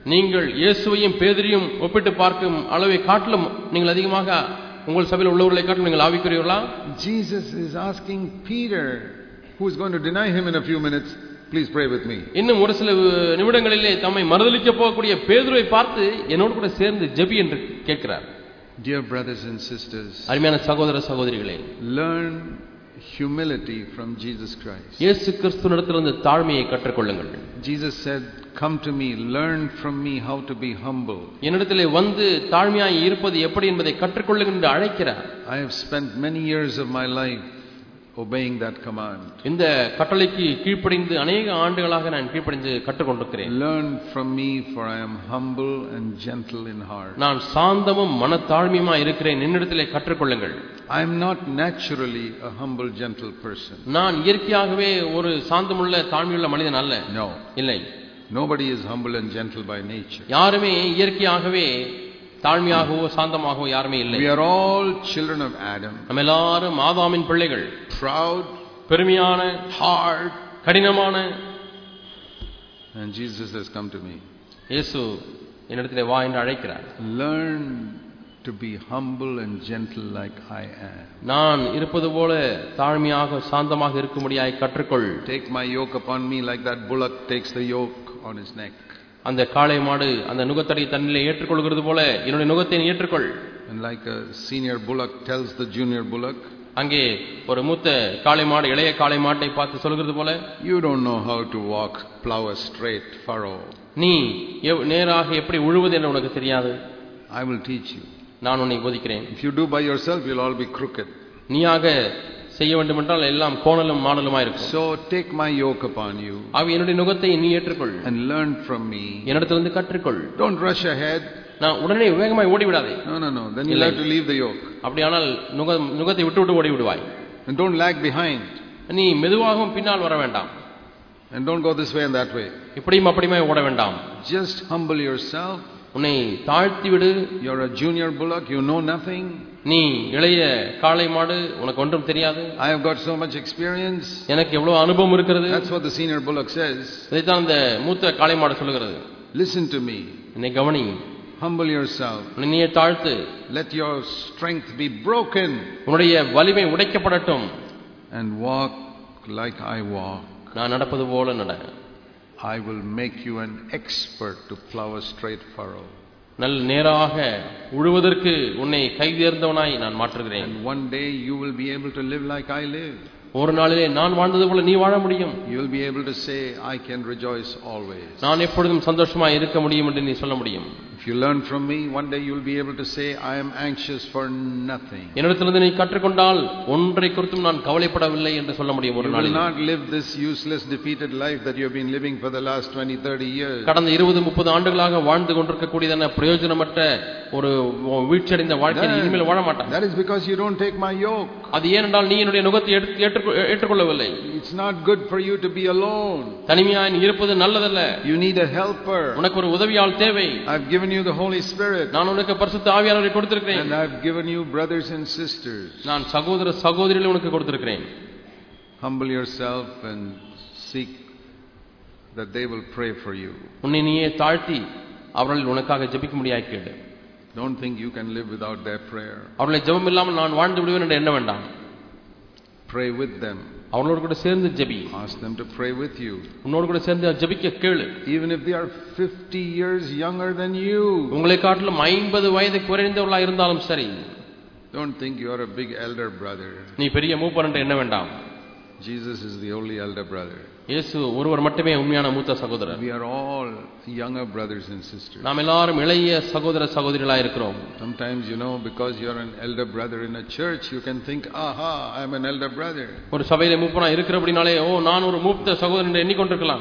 நீங்கள் இயேசுவையும் பேதுருவையும் ஒப்பிட்டு பார்க்கும் அளவை காட்டிலும் நீங்கள் அதிகமாக உங்கள் சபையில் உள்ளவர்களை காட்டிலும் நீங்கள் ஆவிக்குரியவர்களா? Jesus is asking Peter, who is going to deny him in a few minutes, please pray with me. இன்னும் ஒரு சில நிமிடங்களிலே தம்மை மறுதலிக்க போகக்கூடிய பேதுருவை பார்த்து என்னோடு கூட சேர்ந்து ஜெபி என்று கேட்கிறார். Dear brothers and sisters, அருமையான சகோதர சகோதரிகளே, learn humility from Jesus Christ. இயேசு கிறிஸ்துவிடத்திலிருந்து தாழ்மையை கற்றுக்கொள்ளுங்கள். Jesus said, come to me, learn from me how to be humble. என்னிடத்திலே வந்து தாழ்மையாய் இருப்பது எப்படி என்பதை கற்றுக்கொள்ளுங்கள் என்று அழைக்கிறார். I have spent many years of my life obeying that command. இந்த கட்டளைக்கு கீழ்ப்படிந்து अनेक ஆண்டுகளாக நான் கீழ்ப்படிந்து கற்றுக்கொண்டிருக்கிறேன். Learn from me, for I am humble and gentle in heart. நான் சாந்தமும் மனத்தாழ்மையுமாய் இருக்கிறேன், என்னிடத்திலே கற்றுக்கொள்ளுங்கள். I am not naturally a humble gentle person. நான் இயற்கையாகவே ஒரு சாந்தமுள்ள தாழ்மையுள்ள மனிதன் அல்ல. No. இல்லை. Nobody is humble and gentle by nature. யாருமே இயற்கையாகவே தாழ்மையாகவோ சாந்தமாகவோ யாருமே இல்லை. We are all children of Adam. நம்ம எல்லாரும் ஆதாமின் பிள்ளைகள். Proud, பெருமையான, hard, கடினமான. And Jesus has come to me. இயேசு என்னிடத்திலே வா என்று அழைக்கிறார். Learn to be humble and gentle like I am. நான் இருப்பது போல தாழ்மையாக சாந்தமாக இருக்கும்படியாய் கற்றுக்கொள். Take my yoke upon me like that bullock takes the yoke on his neck. அந்த காளை மாடு அந்த நுகத்தடி தன்னிலே ஏற்றுக்கொள்கிறது போல என்னுடைய நுகத்தை ஏற்றுக்கொள். And like a senior bullock tells the junior bullock, அங்கே ஒரு மூத்த காளை மாடு இளைய காளை மாட்டை பார்த்து சொல்கிறது போல, you don't know how to walk, plow a straight furrow. நீ நேராக எப்படி உழுவது என்று உனக்கு தெரியாது. I will teach you. நான் உன்னை போதிக்கிறேன். If you do by yourself, you'll all be crooked. நீயாக செய்ய வேண்டும் என்றால் எல்லாம் கோணலும் மாடலுமா இருக்கும். So take my yoke upon you. ஆவி என்னுடைய நுகத்தை நீ ஏற்றுக்கொள். And learn from me. என்னிடத்திலிருந்து கற்றுக்கொள். Don't rush ahead. நான் உடனே வேகமாய் ஓடி விடாதே. No no no. Then you have to leave the yoke. அப்படியானால் நுகத்தை விட்டு விட்டு ஓடி விடுவாய். And don't lag behind. நீ மெதுவாகவும் பின்னால் வர வேண்டாம். And don't go this way and that way. இப்படியும் அப்படியுமே ஓட வேண்டாம். Just humble yourself. உன்னை தாழ்த்தி விடு. You're a junior bullock, you know nothing. நீ இளைய காளை மாடு, உனக்கு ஒன்றும் தெரியாது. I have got so much experience. எனக்கு எவ்வளவு அனுபவம் இருக்கிறது. That's what the senior bullock says. இதைத்தான் அந்த மூத்த காளை மாடு சொல்கிறது. Listen to me. என்னை கவனி. Humble yourself. நீயே தாழ்த்து. Let your strength be broken. உன்னுடைய வலிமை உடைக்கப்படட்டும். And walk like I walk. நான் நடப்பது போல நட. I will make you an expert to plow a straight furrow. நல்ல நேராக உழுவதற்கு உன்னை கைதேர்ந்தவனாய் நான் மாற்றுகிறேன். And one day you will be able to live like I live. ஒரு நாளிலே நான் வாழ்ந்தது போல நீ வாழ முடியும். You will be able to say, I can rejoice always. நான் எப்பொழுதும் சந்தோஷமாய் இருக்க முடியும் என்று நீ சொல்ல முடியும். If you learn from me, one day you will be able to say, I am anxious for nothing. என்னிடத்திலிருந்து நீ கற்றுக்கொண்டால் ஒன்றை குறித்தும் நான் கவலைப்படவில்லை என்று சொல்ல முடியும் ஒரு நாளில். You will not live this useless defeated life that you have been living for the last twenty thirty years. கடந்த இருபது முப்பது ஆண்டுகளாக வாழ்ந்து கொண்டிருக்க கூடியதான பிரயோஜனமற்ற ஒரு வீழ்ச்சியடைந்த வாழ்க்கையை இனிமேல் வாழ மாட்டாய். That is because you don't take my yoke. அது ஏனென்றால் நீ என்னுடைய நுகத்தை ஏற்றுக்கொள்ளவில்லை. It's not good for you to be alone. தனிமையாய் நீ இருப்பது நல்லதல்ல. You need a helper. உனக்கு ஒரு உதவியாள் தேவை. I've given you the Holy Spirit. நான் உனக்கு பரிசுத்த ஆவியானவரை கொடுத்திருக்கிறேன். And I've given you brothers and sisters. நான் சகோதர சகோதரிகளை உனக்கு கொடுத்திருக்கிறேன். Humble yourself and seek that they will pray for you. உன்னை நீயே தாழ்த்தி அவர்கள் உனக்காக ஜெபிக்கும்படியாய் கேளு. Don't think you can live without their prayer. அவர்களை ஜெபம் இல்லாமல் நான் வாழ்ந்து விடுவேன் என்று எண்ண வேண்டாம். Pray with them. அவங்களோடு கூட சேர்ந்து ஜெபி. Ask them to pray with you. உன்னோடு கூட சேர்ந்து ஜெபிக்க கேளு. Even if they are fifty years younger than you. உங்களை காட்டிலும் ஐம்பது வயது குறைந்தவர்களாக இருந்தாலும் சரி. Don't think you are a big elder brother. நீ பெரிய மூப்பர் என்று எண்ண வேண்டாம். Jesus is the only elder brother. இயேசு ஒருவர் மட்டுமே உண்மையான மூத்த சகோதரர். We are all younger brothers and sisters. நாம் எல்லாரும் இளைய சகோதர சகோதரிகளாக இருக்கிறோம். Sometimes, you know, because you are an elder brother in a church, you can think, aha, I am an elder brother. ஒரு சபையிலே மூப்பனா இருக்கிறபடினாலே ஓ நான் ஒரு மூத்த சகோதரன் என்று எண்ணிக்கொண்டிருக்கலாம்.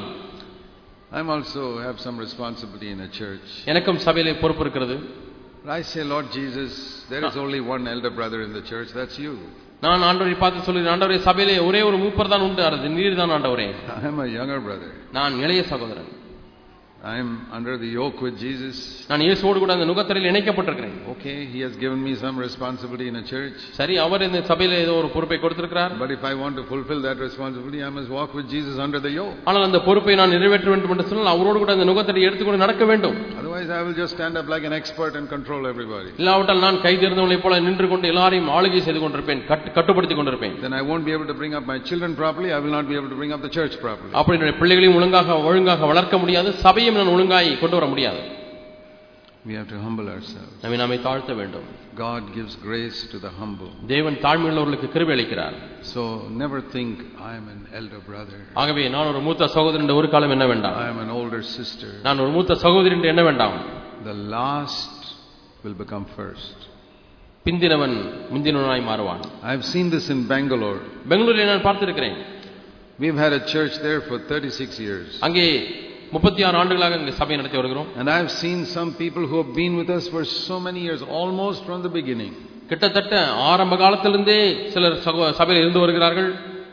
I also have some responsibility in a church. எனக்கும் சபையிலே பொறுப்பு இருக்கிறது. I say, Lord Jesus, there is only one elder brother in the church, that's you. நான் ஆண்டவரை பார்த்து சொல்கிறேன், ஆண்டவரே சபையிலே ஒரே ஒரு மூப்பர் தான் உண்டு, அது நீர் தான் ஆண்டவரே. I am a younger brother. நான் இளைய சகோதரன். I am under the yoke with Jesus. நான் இயேசுவோடு கூட அந்த நுகத்தடியில் இணைக்கப்பட்டிருக்கிறேன். Okay, he has given me some responsibility in a church. சரி, அவர் இந்த சபையில ஏதோ ஒரு பொறுப்பை கொடுத்திருக்கிறார். But if I want to fulfill that responsibility, I must walk with Jesus under the yoke. ஆனால் அந்த பொறுப்பை நான் நிறைவேற்ற வேண்டும் என்று சொன்னால் அவரோடு கூட அந்த நுகத்தடியை எடுத்துக்கொண்டு நடக்க வேண்டும். Otherwise I will just stand up like an expert and control everybody. இல்லாவிட்டால் நான் கை தேர்ந்தவளைப் போல நின்று கொண்டு எல்லாரையும் ஆளுகை செய்து கொண்டிருப்பேன், கட்டுப்படுத்திக் கொண்டிருப்பேன். Then I won't be able to bring up my children properly. I will not be able to bring up the church properly. அப்படி என்னுடைய பிள்ளைகளையும் ஒழுங்காக ஒழுங்காக வளர்க்க முடியாது, சபையும் நான் ஒழுங்காய் கொண்டு வர முடியாது. We have to humble ourselves. நம்மை நாமே தாழ்த்த வேண்டும். God gives grace to the humble. தேவன் தாழ்மையுள்ளவர்களுக்கு கிருபை அளிக்கிறார். So never think I am an elder brother. ஆகவே நான் ஒரு மூத்த சகோதரன் என்று ஒரு காலம் என்ன வேண்டாம். I am an older sister. நான் ஒரு மூத்த சகோதரி என்று என்ன வேண்டாம். The last will become first. பிந்தினவன் முந்தினவனாய் மாறுவான். I have seen this in Bangalore. பெங்களூரில் நான் பார்த்திருக்கிறேன். We've had a church there for thirty-six years. அங்கே முப்பத்தி ஆறு ஆண்டுகளாக இங்கே சபை நடத்தி வருகிறோம். And I have seen some people who have been with us for so many years, almost from the beginning. கிட்டத்தட்ட ஆரம்ப காலத்திலிருந்தே சிலர் சபையில் இருந்து வருகிறார்கள்.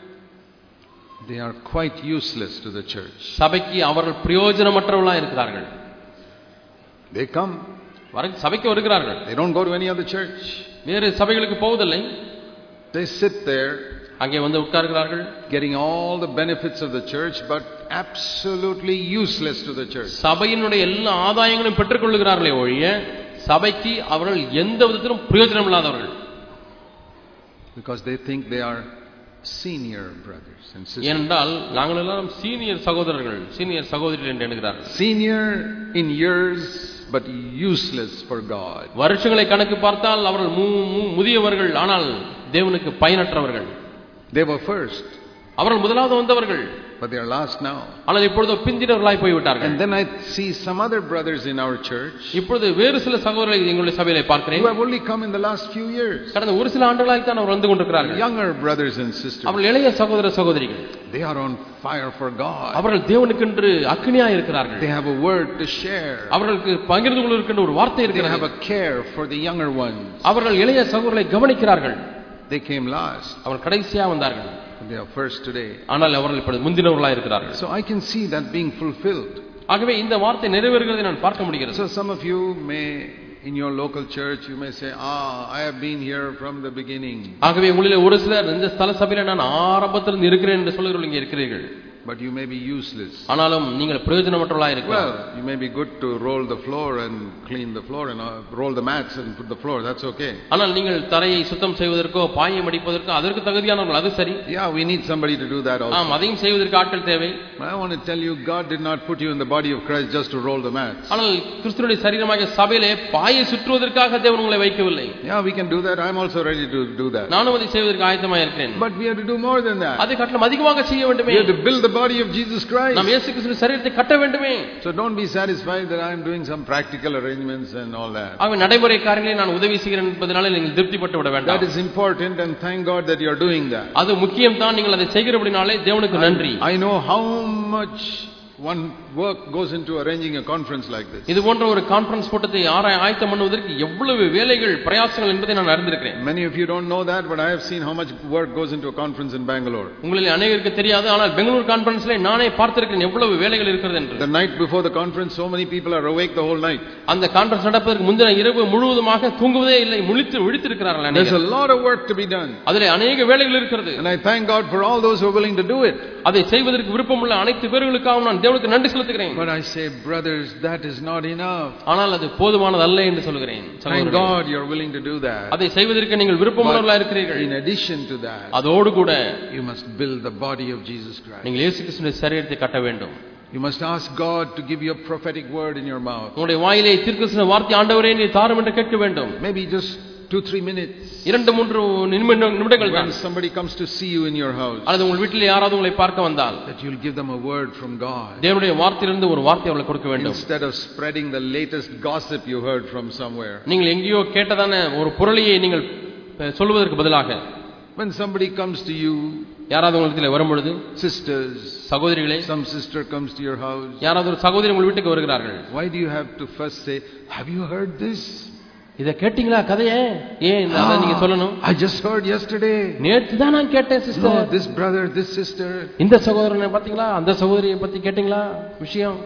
They are quite useless to the church. சபைக்கு அவர்கள் பிரயோஜனமற்றவர்களாக இருக்கிறார்கள். They come. சபைக்கு வருகிறார்கள். They don't go to any other church. வேறு சபைகளுக்கு போவதில்லை. They sit there. அங்கே வந்து உட்கார்கிறார்கள். Getting all the benefits of the church, but absolutely useless to the church. சபையினுடைய எல்லா ஆதாயங்களையும் பெற்றுக் கொள்கிறார்களே ஒழிய சபைக்கு அவர்கள் எந்த விதத்திலும் பிரயோஜனம் இல்லாதவர்கள். Because they think they are senior brothers and sisters. ஏனென்றால் நாங்கள் எல்லாரும் சீனியர் சகோதரர்கள், சீனியர் சகோதரிகள் என்று எண்ணுகிறார்கள். Senior in years but useless for God. வருஷங்களை கணக்கு பார்த்தால் அவர்கள் முதியவர்கள், ஆனால் தேவனுக்கு பயனற்றவர்கள். They were first. அவர்கள் முதலாவது வந்தவர்கள். But they are last now. ஆனால் இப்பொழுது பிந்தினவர்களாய் போய்விட்டார்கள். And then I see some other brothers in our church. இப்பொழுது வேறு சில சகோதரர்களை எங்களுடைய சபையிலே பார்க்கிறேன். Who have only come in the last few years. கடந்த ஒரு சில ஆண்டுகளாக தான் அவர்கள் வந்து கொண்டிருக்கிறார்கள். Younger brothers and sisters. அவர்கள் இளைய சகோதர சகோதரிகள். They are on fire for God. அவர்கள் தேவனுக்கென்று அக்கினியாய் இருக்கிறார்கள். They have a word to share. அவர்களுக்கு பகிர்ந்து கொள்வதற்கென்று ஒரு வார்த்தை இருக்கிறது. They have a care for the younger ones. அவர்கள் இளைய சகோதரர்களை கவனிக்கிறார்கள். They came last. அவர்கள் கடைசியாக வந்தார்கள். They are first today. ஆனால் அவர்கள் இப்பொழுது முந்தினவர்களாக இருக்கிறார்கள். So I can see that being fulfilled. ஆகவே இந்த வார்த்தை நிறைவேறுகிறதை நான் பார்க்க முடிகிறது. So some of you may, in your local church, you may say, ah, I have been here from the beginning. ஆகவே உங்களிலே ஒரு சிலர் இந்த ஸ்தல சபையில நான் ஆரம்பத்திலிருந்து இருக்கிறேன் என்று சொல்லுகிறவர்கள் இங்கே இருக்கிறீர்கள். But you may be useless. ஆனாலும் நீங்கள் பிரயோஜனமற்றவர்களாக இருக்கலாம். Well, you may be good to roll the floor and clean the floor and uh, roll the mats and put the floor. That's okay. ஆனால் நீங்கள் தரையை சுத்தம் செய்வதற்கோ பாயை மடிப்பதற்கோ அதற்கு தகுதியானவர்கள், அது சரி. Yeah, we need somebody to do that also. ஆம், அதையும் செய்வதற்கு ஆட்கள் தேவை. But I want to tell you, God did not put you in the body of Christ just to roll the mats. ஆனால் கிறிஸ்துவினுடைய சரீரமாகிய சபையிலே பாயை சுற்றுவதற்காக தேவன் உங்களை வைக்கவில்லை. Yeah, we can do that. I'm also ready to do that. நானும் அதை செய்வதற்கு ஆயத்தமாக இருக்கிறேன். But we have to do more than that. அதை காட்டிலும் அதிகமாக செய்ய வேண்டுமே. We have to build the body of Jesus Christ. நாம் இயேசு கிறிஸ்துவின் சரீரத்தை கட்ட வேண்டுமே. So don't be satisfied that I am doing some practical arrangements and all that. ஆக நடைமுறை காரியங்களை நான் உதவி செய்கிறேன் என்பதனால நீங்கள் திருப்திப்பட்டு விட வேண்டாம். That is important, and thank God that you are doing that. அது முக்கியம் தான். நீங்கள் அதை செய்கிறபடினாலே தேவனுக்கு நன்றி. I know how much one work goes into arranging a conference like this. இது போன்ற ஒரு கான்ஃபரன்ஸ் கூட்டத்தை ஆயத்தம் பண்ணுவதற்கு எவ்வளவு வேலைகள் பிரயாசங்கள் என்பதை நான் அறிந்திருக்கிறேன். Many of you don't know that, but I have seen how much work goes into a conference in Bangalore. உங்களில் அநேகருக்கு தெரியாது, ஆனால் பெங்களூர் கான்ஃபரன்ஸ்ல நானே பார்த்திருக்கிறேன் எவ்வளவு வேலைகள் இருக்கிறது என்று. The night before the conference, so many people are awake the whole night. அந்த கான்ஃபரன்ஸ் நடப்பதற்கு முந்தின இரவு முழுவதுமாக தூங்குவதே இல்லை, முழித்து விழித்திருக்கிறார்கள் அநேகர். There's a lot of work to be done. அதிலே அநேக வேலைகள் இருக்கிறது. And I thank God for all those who are willing to do it. அதை செய்வதற்கு விருப்பமுள்ள அனைத்து பேர்களுக்காகவும் நான் தேவனுக்கு நன்றி செலுத்துகிறேன். But I say, brothers, that is not enough. ஆனால் அது போதுமானது அல்ல என்று சொல்கிறேன். Thank God you are willing to do that. அதை செய்வதற்கு நீங்கள் விருப்பமுள்ளவர்களாக இருக்கிறீர்கள். In addition to that, அதோடு கூட you must build the body of Jesus Christ. நீங்கள் இயேசு கிறிஸ்துவின் சரீரத்தை கட்ட வேண்டும். You must ask God to give you a prophetic word in your mouth. உங்களுடைய வாயிலே தீர்க்கதரிசன வார்த்தை ஆண்டவரே நீர் தாரும் என்று கேட்க வேண்டும். Maybe just two three minutes. இரண்டு மூன்று நிமிடங்கள் தான். When somebody comes to see you in your house, அல்லது உங்கள் வீட்டிலே யாராவது உங்களை பார்க்க வந்தால், that you'll give them a word from God. தேவனுடைய வார்த்தையிலிருந்து ஒரு வார்த்தை அவங்களுக்கு கொடுக்க வேண்டும். Instead of spreading the latest gossip you heard from somewhere. நீங்கள் எங்கேயோ கேட்டதான ஒரு புரளியை நீங்கள் சொல்வதற்கு பதிலாக, when somebody comes to you, யாராவது உங்களுக்கு வரும் பொழுது, sisters, சகோதரிகளே, some sister comes to your house, யாராவது ஒரு சகோதரி உங்கள் வீட்டுக்கு வருகிறார்கள், why do you have to first say, have you heard this? இத கேட்டிங்களா கதையே? ஏன் அத நீங்க சொல்லணும்? I just heard yesterday. நேத்து தான் நான் கேட்டேன் sister. No, this brother, this sister. இந்த சகோதரனை பாத்தீங்களா? அந்த சகோதரியை பத்தி கேட்டிங்களா விஷயம்?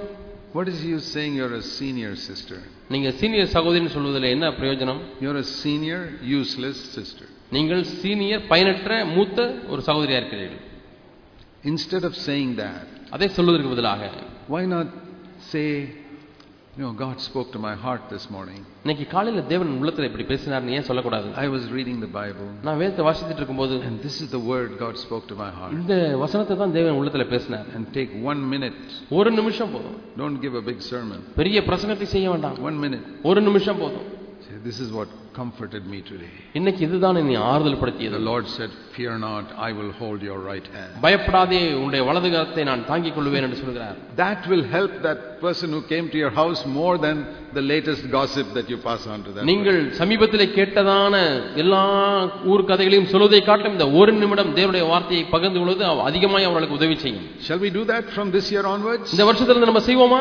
What is you saying you're a senior sister? நீங்க சீனியர் சகோதரின்னு சொல்வதில் என்ன பிரயோஜனம்? You're a senior useless sister. நீங்கள் சீனியர் பயனற்ற மூத்த ஒரு சகோதரியா இருக்கிறீர்கள். Instead of saying that, அதை சொல்வதற்கு பதிலாக why not say, you know, God spoke to my heart this morning. இன்னைக்கு காலையில தேவன் உள்ளத்துல இப்படி பேசினார்னு ஏன் சொல்ல கூடாது? I was reading the Bible. நான் வேதத்தை வாசிச்சிட்டு இருக்கும்போது and this is the word God spoke to my heart. இந்த வசனத்தை தான் தேவன் உள்ளத்துல பேசினார். And take one minute. ஒரு நிமிஷம் போதும். Don't give a big sermon. பெரிய பிரசங்கத்தை செய்ய வேண்டாம். One minute. ஒரு நிமிஷம் போதும். This is what comforted me today. இன்னைக்கு இதுதான் என்னை ஆறுதல் படுத்தியது. The Lord said, fear not, I will hold your right hand. பயப்படாதே, உன்னுடைய வலது கரத்தை நான் தாங்கிக் கொள்வேன் என்று சொல்கிறார். That will help that person who came to your house more than the latest gossip that you pass on to them. நீங்கள் சமீபத்திலே கேட்டதான எல்லா ஊர் கதைகளையும் சொல்வதை காட்டும் இந்த ஒரு நிமிடம் தேவனுடைய வார்த்தையை பகிர்ந்து கொள்வது அதிகமாய் அவர்களுக்கு உதவி செய்யும். Shall we do that from this year onwards? இந்த வருஷத்துல நம்ம செய்வோமா?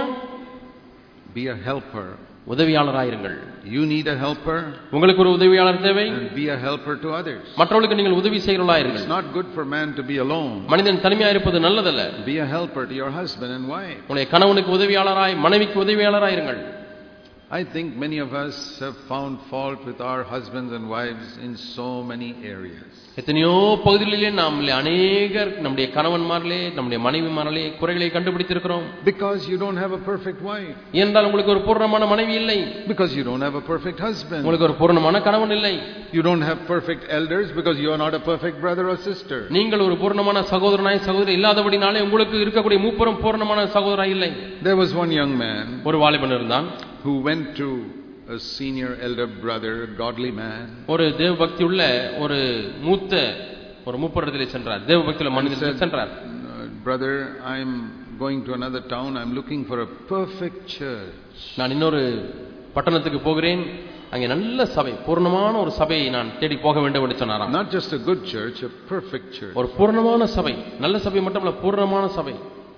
Be a helper. உதவியாளராயிருங்கள். You need a helper. உங்களுக்கு ஒரு உதவியாளர் தேவை. And be a helper to others. மற்றவர்களுக்கு நீங்கள் உதவி செய்கிறவர்களாயிருங்கள். It's not good for man to be alone. மனிதன் தனிமையா இருப்பது நல்லதல்ல. Be a helper to your husband and wife. உங்களுடைய கணவனுக்கு உதவியாளராய், மனைவிக்கு உதவியாளராயிருங்கள். I think many of us have found fault with our husbands and wives in so many areas. எத்தனையோ பகுதிகளிலே நாம் அநேகர் நம்முடைய கணவன்மார்களே நம்முடைய மனைவிமார்களே குறைகளை கண்டுபிடித்திருக்கிறோம். Because you don't have a perfect wife. ஏனென்றால் உங்களுக்கு ஒரு பூரணமான மனைவி இல்லை. Because you don't have a perfect husband. உங்களுக்கு ஒரு பூரணமான கணவன் இல்லை. You don't have perfect elders because you are not a perfect brother or sister. நீங்கள் ஒரு பூரணமான சகோதரனாய் சகோதரி இல்லாதபடினாலே உங்களுக்கு இருக்கக்கூடிய மூப்பரும் பூரணமான சகோதரனாய் இல்லை. There was one young man ஒரு வாலிபன் இருந்தான் who went to a senior elder brother, a godly man. ஒரு தேவபக்தி உள்ள ஒரு மூத்த ஒரு மூப்பரிடத்திலே சென்றார். தேவபக்தி உள்ள மனிதன் சென்றார். Brother, I am going to another town. I am looking for a perfect church. நான் இன்னொரு பட்டணத்துக்கு போகிறேன். அங்கே நல்ல சபை, பூரணமான ஒரு சபையை நான் தேடி போக வேண்டும் என்று சொன்னாராம். Not just a good church, a perfect church. ஒரு பூரணமான சபை, நல்ல சபை மட்டுமல்ல பூரணமான சபை.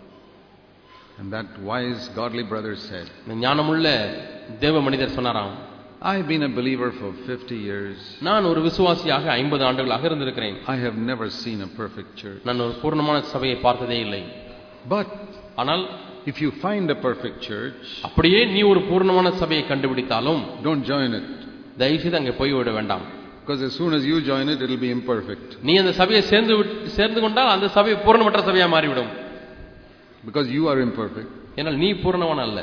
And that wise godly brother said, ஞானமுள்ள தேவ மனிதர் சொன்னாராம், I have been a believer for fifty years. நான் ஒரு விசுவாசியாக ஐம்பது ஆண்டுகளாக இருந்திருக்கிறேன். I have never seen a perfect church. நான் ஒரு பூரணமான சபையை பார்த்ததே இல்லை. But ஆனால் if you find a perfect church, அப்படியே நீ ஒரு பூரணமான சபையை கண்டுபிடித்தாலும் don't join it. தயவு செய்து அங்கே போய் விட வேண்டாம். Because as soon as you join it, it will be imperfect. நீ அந்த சபையை சேர்ந்து சேர்ந்து கொண்டால் அந்த சபை பூரணமற்ற சபையாக மாறிவிடும். Because you are imperfect. ஏனால் நீ பூரணமான அல்ல.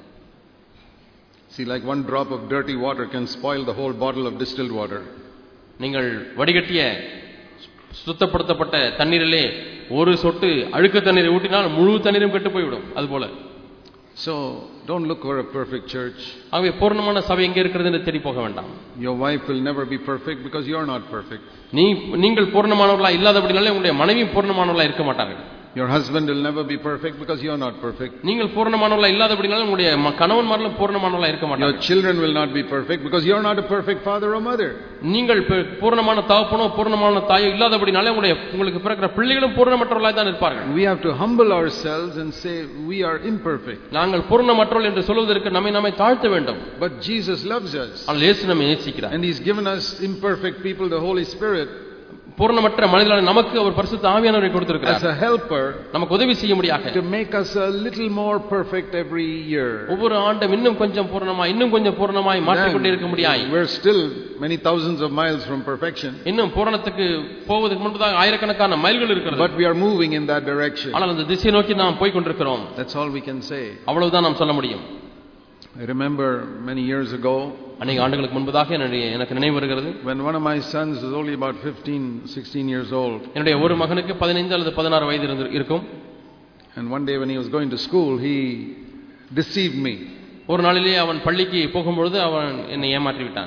See, like one drop of dirty water can spoil the whole bottle of distilled water. நீங்கள் வடிகட்டிய சுத்தப்படுத்தப்பட்ட தண்ணீரிலே ஒரு சொட்டு அழுக்கு தண்ணீரை ஊற்றினால் முழு தண்ணீரும் கெட்டு போய்விடும். அதுபோல So don't look for a perfect church. ஆகவே பூரணமான சபை எங்கே இருக்கிறது என்று தேடி போக வேண்டாம். Your wife will never be perfect because you are not perfect. நீ நீங்கள் பூரணமானவர்களா இல்லாதபடினாலே உங்களுடைய மனைவி பூரணமானவர்களா இருக்க மாட்டார்கள். Your husband will never be perfect because you are not perfect. நீங்கள் பூரணமானவர்களா இல்லாதபடினாலே உங்களுடைய கணவன்மார்களும் பூரணமானவர்களா இருக்க மாட்டார்கள். Your children will not be perfect because you are not a perfect father or mother. நீங்கள் பூரணமான தகப்பனோ பூரணமான தாயோ இல்லாதபடினாலே உங்களுடைய உங்களுக்கு பிறக்கிற பிள்ளைகளும் பூரணமற்றவர்களாய் தான் இருப்பார்கள். We have to humble ourselves and say we are imperfect. நாங்கள் பூரணமற்றவர்கள் என்று சொல்வதற்கு நம்மை நாமே தாழ்த்த வேண்டும். But Jesus loves us. ஆனால் இயேசு நம்மை நேசிக்கிறார். And he's given us imperfect people the Holy Spirit. பூரணமற்ற மனிதர்களான நமக்கு அவர் பரிசுத்த ஆவியானவரை கொடுத்திருக்கிறார். As a helper, நமக்கு உதவி செய்ய முடியாக, to make us a little more perfect every year. ஒவ்வொரு ஆண்டும் இன்னும் கொஞ்சம் பூரணமாய் இன்னும் கொஞ்சம் பூரணமாய் மாற்றிக் கொண்டே இருக்க முடியாய். We're still many thousands of miles from perfection. இன்னும் பூரணத்துக்கு போவதற்கு முன்பதாக ஆயிரக்கணக்கான மைல்கள் இருக்கிறது. But we are moving in that direction. ஆனால் அந்த திசையை நோக்கி நாம் போய் கொண்டிருக்கிறோம். That's all we can say. அவ்வளவுதான் நாம் சொல்ல முடியும். I remember many years ago, அநேக ஆண்டுகளுக்கு முன்பதாக எனக்கு நினைவு வருகிறது, when one of my sons was only about fifteen sixteen years old. என்னுடைய ஒரு மகனுக்கு பதினைந்து அல்லது பதினாறு வயது இருக்கும். And one day when he was going to school, he deceived me. ஒரு நாளிலே அவன் பள்ளிக்கு போகும்பொழுது அவன் என்னை ஏமாற்றி விட்டான்.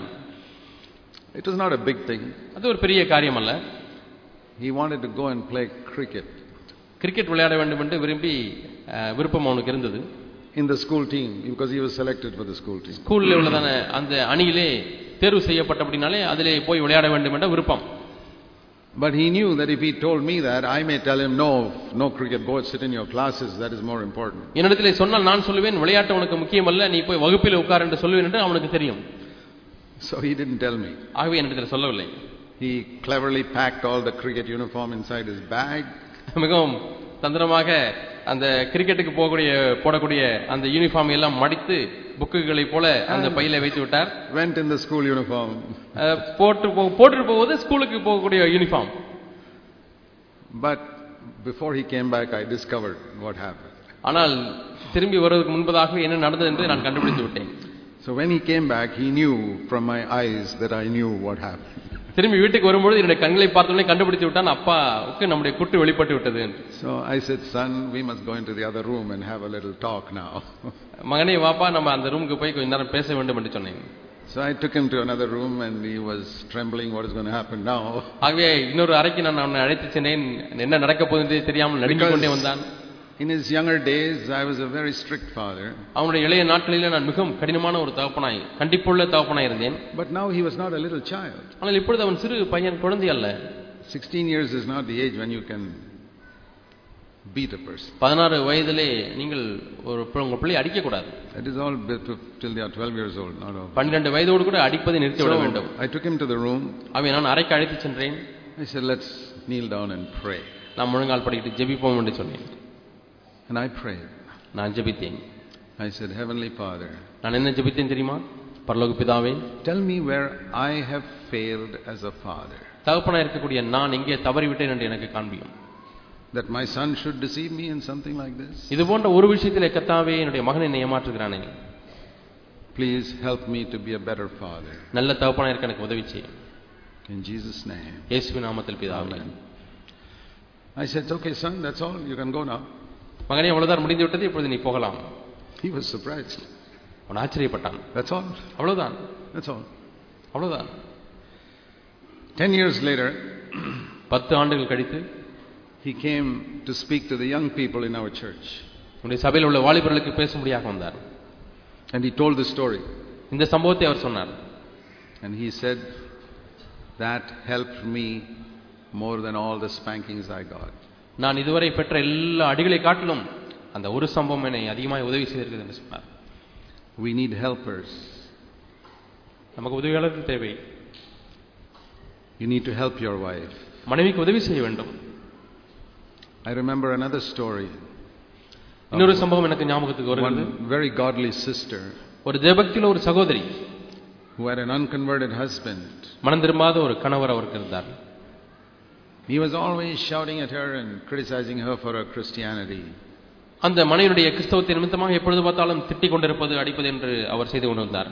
It was not a big thing. அது ஒரு பெரிய காரியம் அல்ல. He wanted to go and play cricket. Cricket விளையாட வேண்டும் என்று விரும்பி விருப்பம் அவனுக்கு இருந்தது. In the school team, because he was selected for the school team. ஸ்கூல்ல உள்ளதான அந்த அணியிலே தேர்வு செய்யப்பட்டபடினாலே அதிலே போய் விளையாட வேண்டும் என்ற விருப்பம். But he knew that if he told me that, I may tell him, no, no cricket, go sit in your classes, that is more important. என்னிடத்திலே சொன்னால் நான் சொல்லுவேன், விளையாட்டு உனக்கு முக்கியமல்ல, நீ போய் வகுப்பில் உட்கார் என்று சொல்லுவேன் என்று அவனுக்கு தெரியும். So he didn't tell me. ஆகவே என்னிடத்தில் சொல்லவில்லை. He cleverly packed all the cricket uniform inside his bag. மிகவும் தந்திரமாக அந்த கிரிக்கெட்டுக்கு போகக்கூடிய போடக்கூடிய அந்த யூனிஃபார்ம் எல்லாம் மடித்து புக்குகளை போல அந்த பையில வைத்து விட்டார். Went in the school uniform. போட்டு போட்டு போவது ஸ்கூலுக்கு போகக்கூடிய uniform. But before he came back, I discovered what happened. ஆனால் திரும்பி வருவதற்கு முன்பதாக என்ன நடந்தது என்று நான் கண்டுபிடித்து விட்டேன். So when he came back, he knew from my eyes that I knew what happened. திரும்பி வீட்டுக்கு வரும்போது என்னுடைய கண்களை பார்த்தோனே கண்டுபிடித்து விட்டான், அப்பாவுக்கு நம்முடைய குட்டு வெளிப்பட்டு விட்டது என்று. So I said, son, we must go into the other room and have a little talk now. மகனே வாப்பா, நம்ம அந்த ரூமுக்கு போய் கொஞ்ச நேரம் பேச வேண்டும் என்று சொன்னேன். So I took him to another room and he was trembling, what is going to happen now? ஆகவே இன்னொரு அறைக்கு நான் அவனை அழைத்து சென்றேன். என்ன நடக்க போகுது தெரியாமல் நடுங்கிக் கொண்டே வந்தான். In his younger days, I was a very strict father. அவனுடைய இளைய நாட்களிலே நான் மிகவும் கடினமான ஒரு தகப்பனாய், கண்டிப்புள்ள தகப்பனாய் இருந்தேன். But now he was not a little child. ஆனால் இப்பொழுது அவன் சிறு பையன், குழந்தை அல்ல. sixteen years is not the age when you can beat a person. பதினாறு வயதிலே நீங்கள் ஒரு உங்க பிள்ளை அடிக்க கூடாது. That is all till they are twelve years old, not all. பன்னிரண்டு வயதோடு கூட அடிப்பதை நிறுத்தி விட வேண்டும். I took him to the room. அவனை நான் அறைக்கு அழைத்து சென்றேன். I said, let's kneel down and pray. நான் முழங்கால் படிக்கிட்டு ஜெபிப்போம் என்று சொன்னேன். And I prayed. நான் ஜெபித்தேன். I said, Heavenly Father, நான் என்ன ஜெபித்தேன் தெரியுமா? பரலோக பிதாவே, tell me where I have failed as a father. தகப்பனாய் இருக்கக்கூடிய நான் எங்கே தவறிவிட்டேன் என்று எனக்கு காண்பியும். That my son should deceive me in something like this. இது போன்ற ஒரு விஷயத்திலே கர்த்தாவே என்னுடைய மகனை என்னை ஏமாற்றுகிறானே. Please help me to be a better father. நல்ல தகப்பனாய் இருக்க எனக்கு உதவி செய்யும். In Jesus' name. இயேசுவின் நாமத்தில் பிதாவே. I said, okay son, that's all, you can go now. மகனே, அவ்வளவுதான், முடிந்து விட்டது, இப்பொழுது நீ போகலாம். He was surprised. அவன் ஆச்சரியப்பட்டான். That's all. அவ்வளவுதான். That's all. அவ்வளவுதான். Ten years later, பத்து ஆண்டுகள் கழித்து he came to speak to the young people in our church. நம்முடைய சபையில் உள்ள வாலிபர்களுக்கு பேசும்படியாக வந்தார். And he told the story. இந்த சம்பவத்தை அவர் சொன்னார். And he said, that helped me more than all the spankings I got. நான் இதுவரை பெற்ற எல்லா அடிகளை காட்டிலும் அந்த ஒரு சம்பவம் என்னை அதிகமாக உதவி செய்திருக்கிறது என்று சொன்னார். We need helpers. நமக்கு உதவியாளர்கள் தேவை. You need to help your wife. மனைவிக்கு உதவி செய்ய வேண்டும். I remember another story. இன்னொரு சம்பவம் எனக்கு ஞாபகத்துக்கு வருகிறது. One very godly sister. ஒரு தேவபக்தியுள்ள ஒரு சகோதரி. Who had an unconverted husband. மனம் திரும்பாத ஒரு கணவர் அவருக்கு இருந்தார். He was always shouting at her and criticizing her for her Christianity. அந்த மனைவியுடைய கிறிஸ்தவத்தின் நிமித்தமாக எப்பொழுது பார்த்தாலும் திட்டிக் கொண்டிருப்பது, அடிப்பது என்று அவர் செய்து கொண்டிருந்தார்.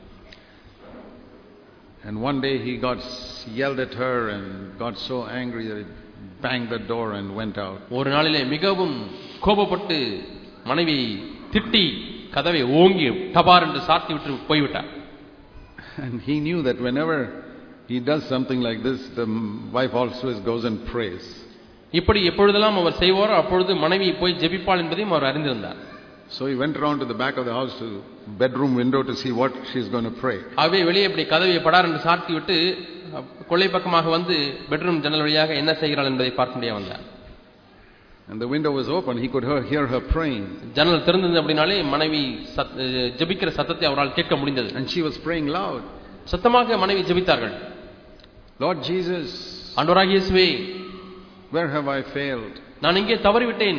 And one day he got yelled at her and got so angry that he banged the door and went out. ஒரு நாளிலே மிகவும் கோபப்பட்டு மனைவி திட்டி கதவை ஓங்கி டபார் என்று சாத்தி விட்டு போய்விட்டார். And he knew that whenever he does something like this, the wife also goes and prays. இப்படி எப்பொழுதெல்லாம் அவர் செய்வாரோ அப்பொழுது மனைவி போய் ஜெபிப்பாள் என்பதையும் அவர் அறிந்திருந்தார். So he went around to the back of the house to bedroom window to see what she is going to pray. ஆகவே வெளியே இப்படி கதவை படார் என்று சாத்தி விட்டு கொள்ளை பக்கமாக வந்து பெட்ரூம் ஜன்னல் வழியாக என்ன செய்கிறாள் என்பதை பார்க்க முடிய வந்தார். And the window was open, he could hear her praying. ஜன்னல் திறந்தது அப்படினாலே மனைவி ஜெபிக்கிற சத்தத்தை அவரால் கேட்க முடிந்தது. And she was praying loud. சத்தமாக மனைவி ஜெபித்தார்கள். Lord Jesus, ஆண்டவராகிய இயேசுவே, where have I failed? நான் எங்கே தவறிவிட்டேன்?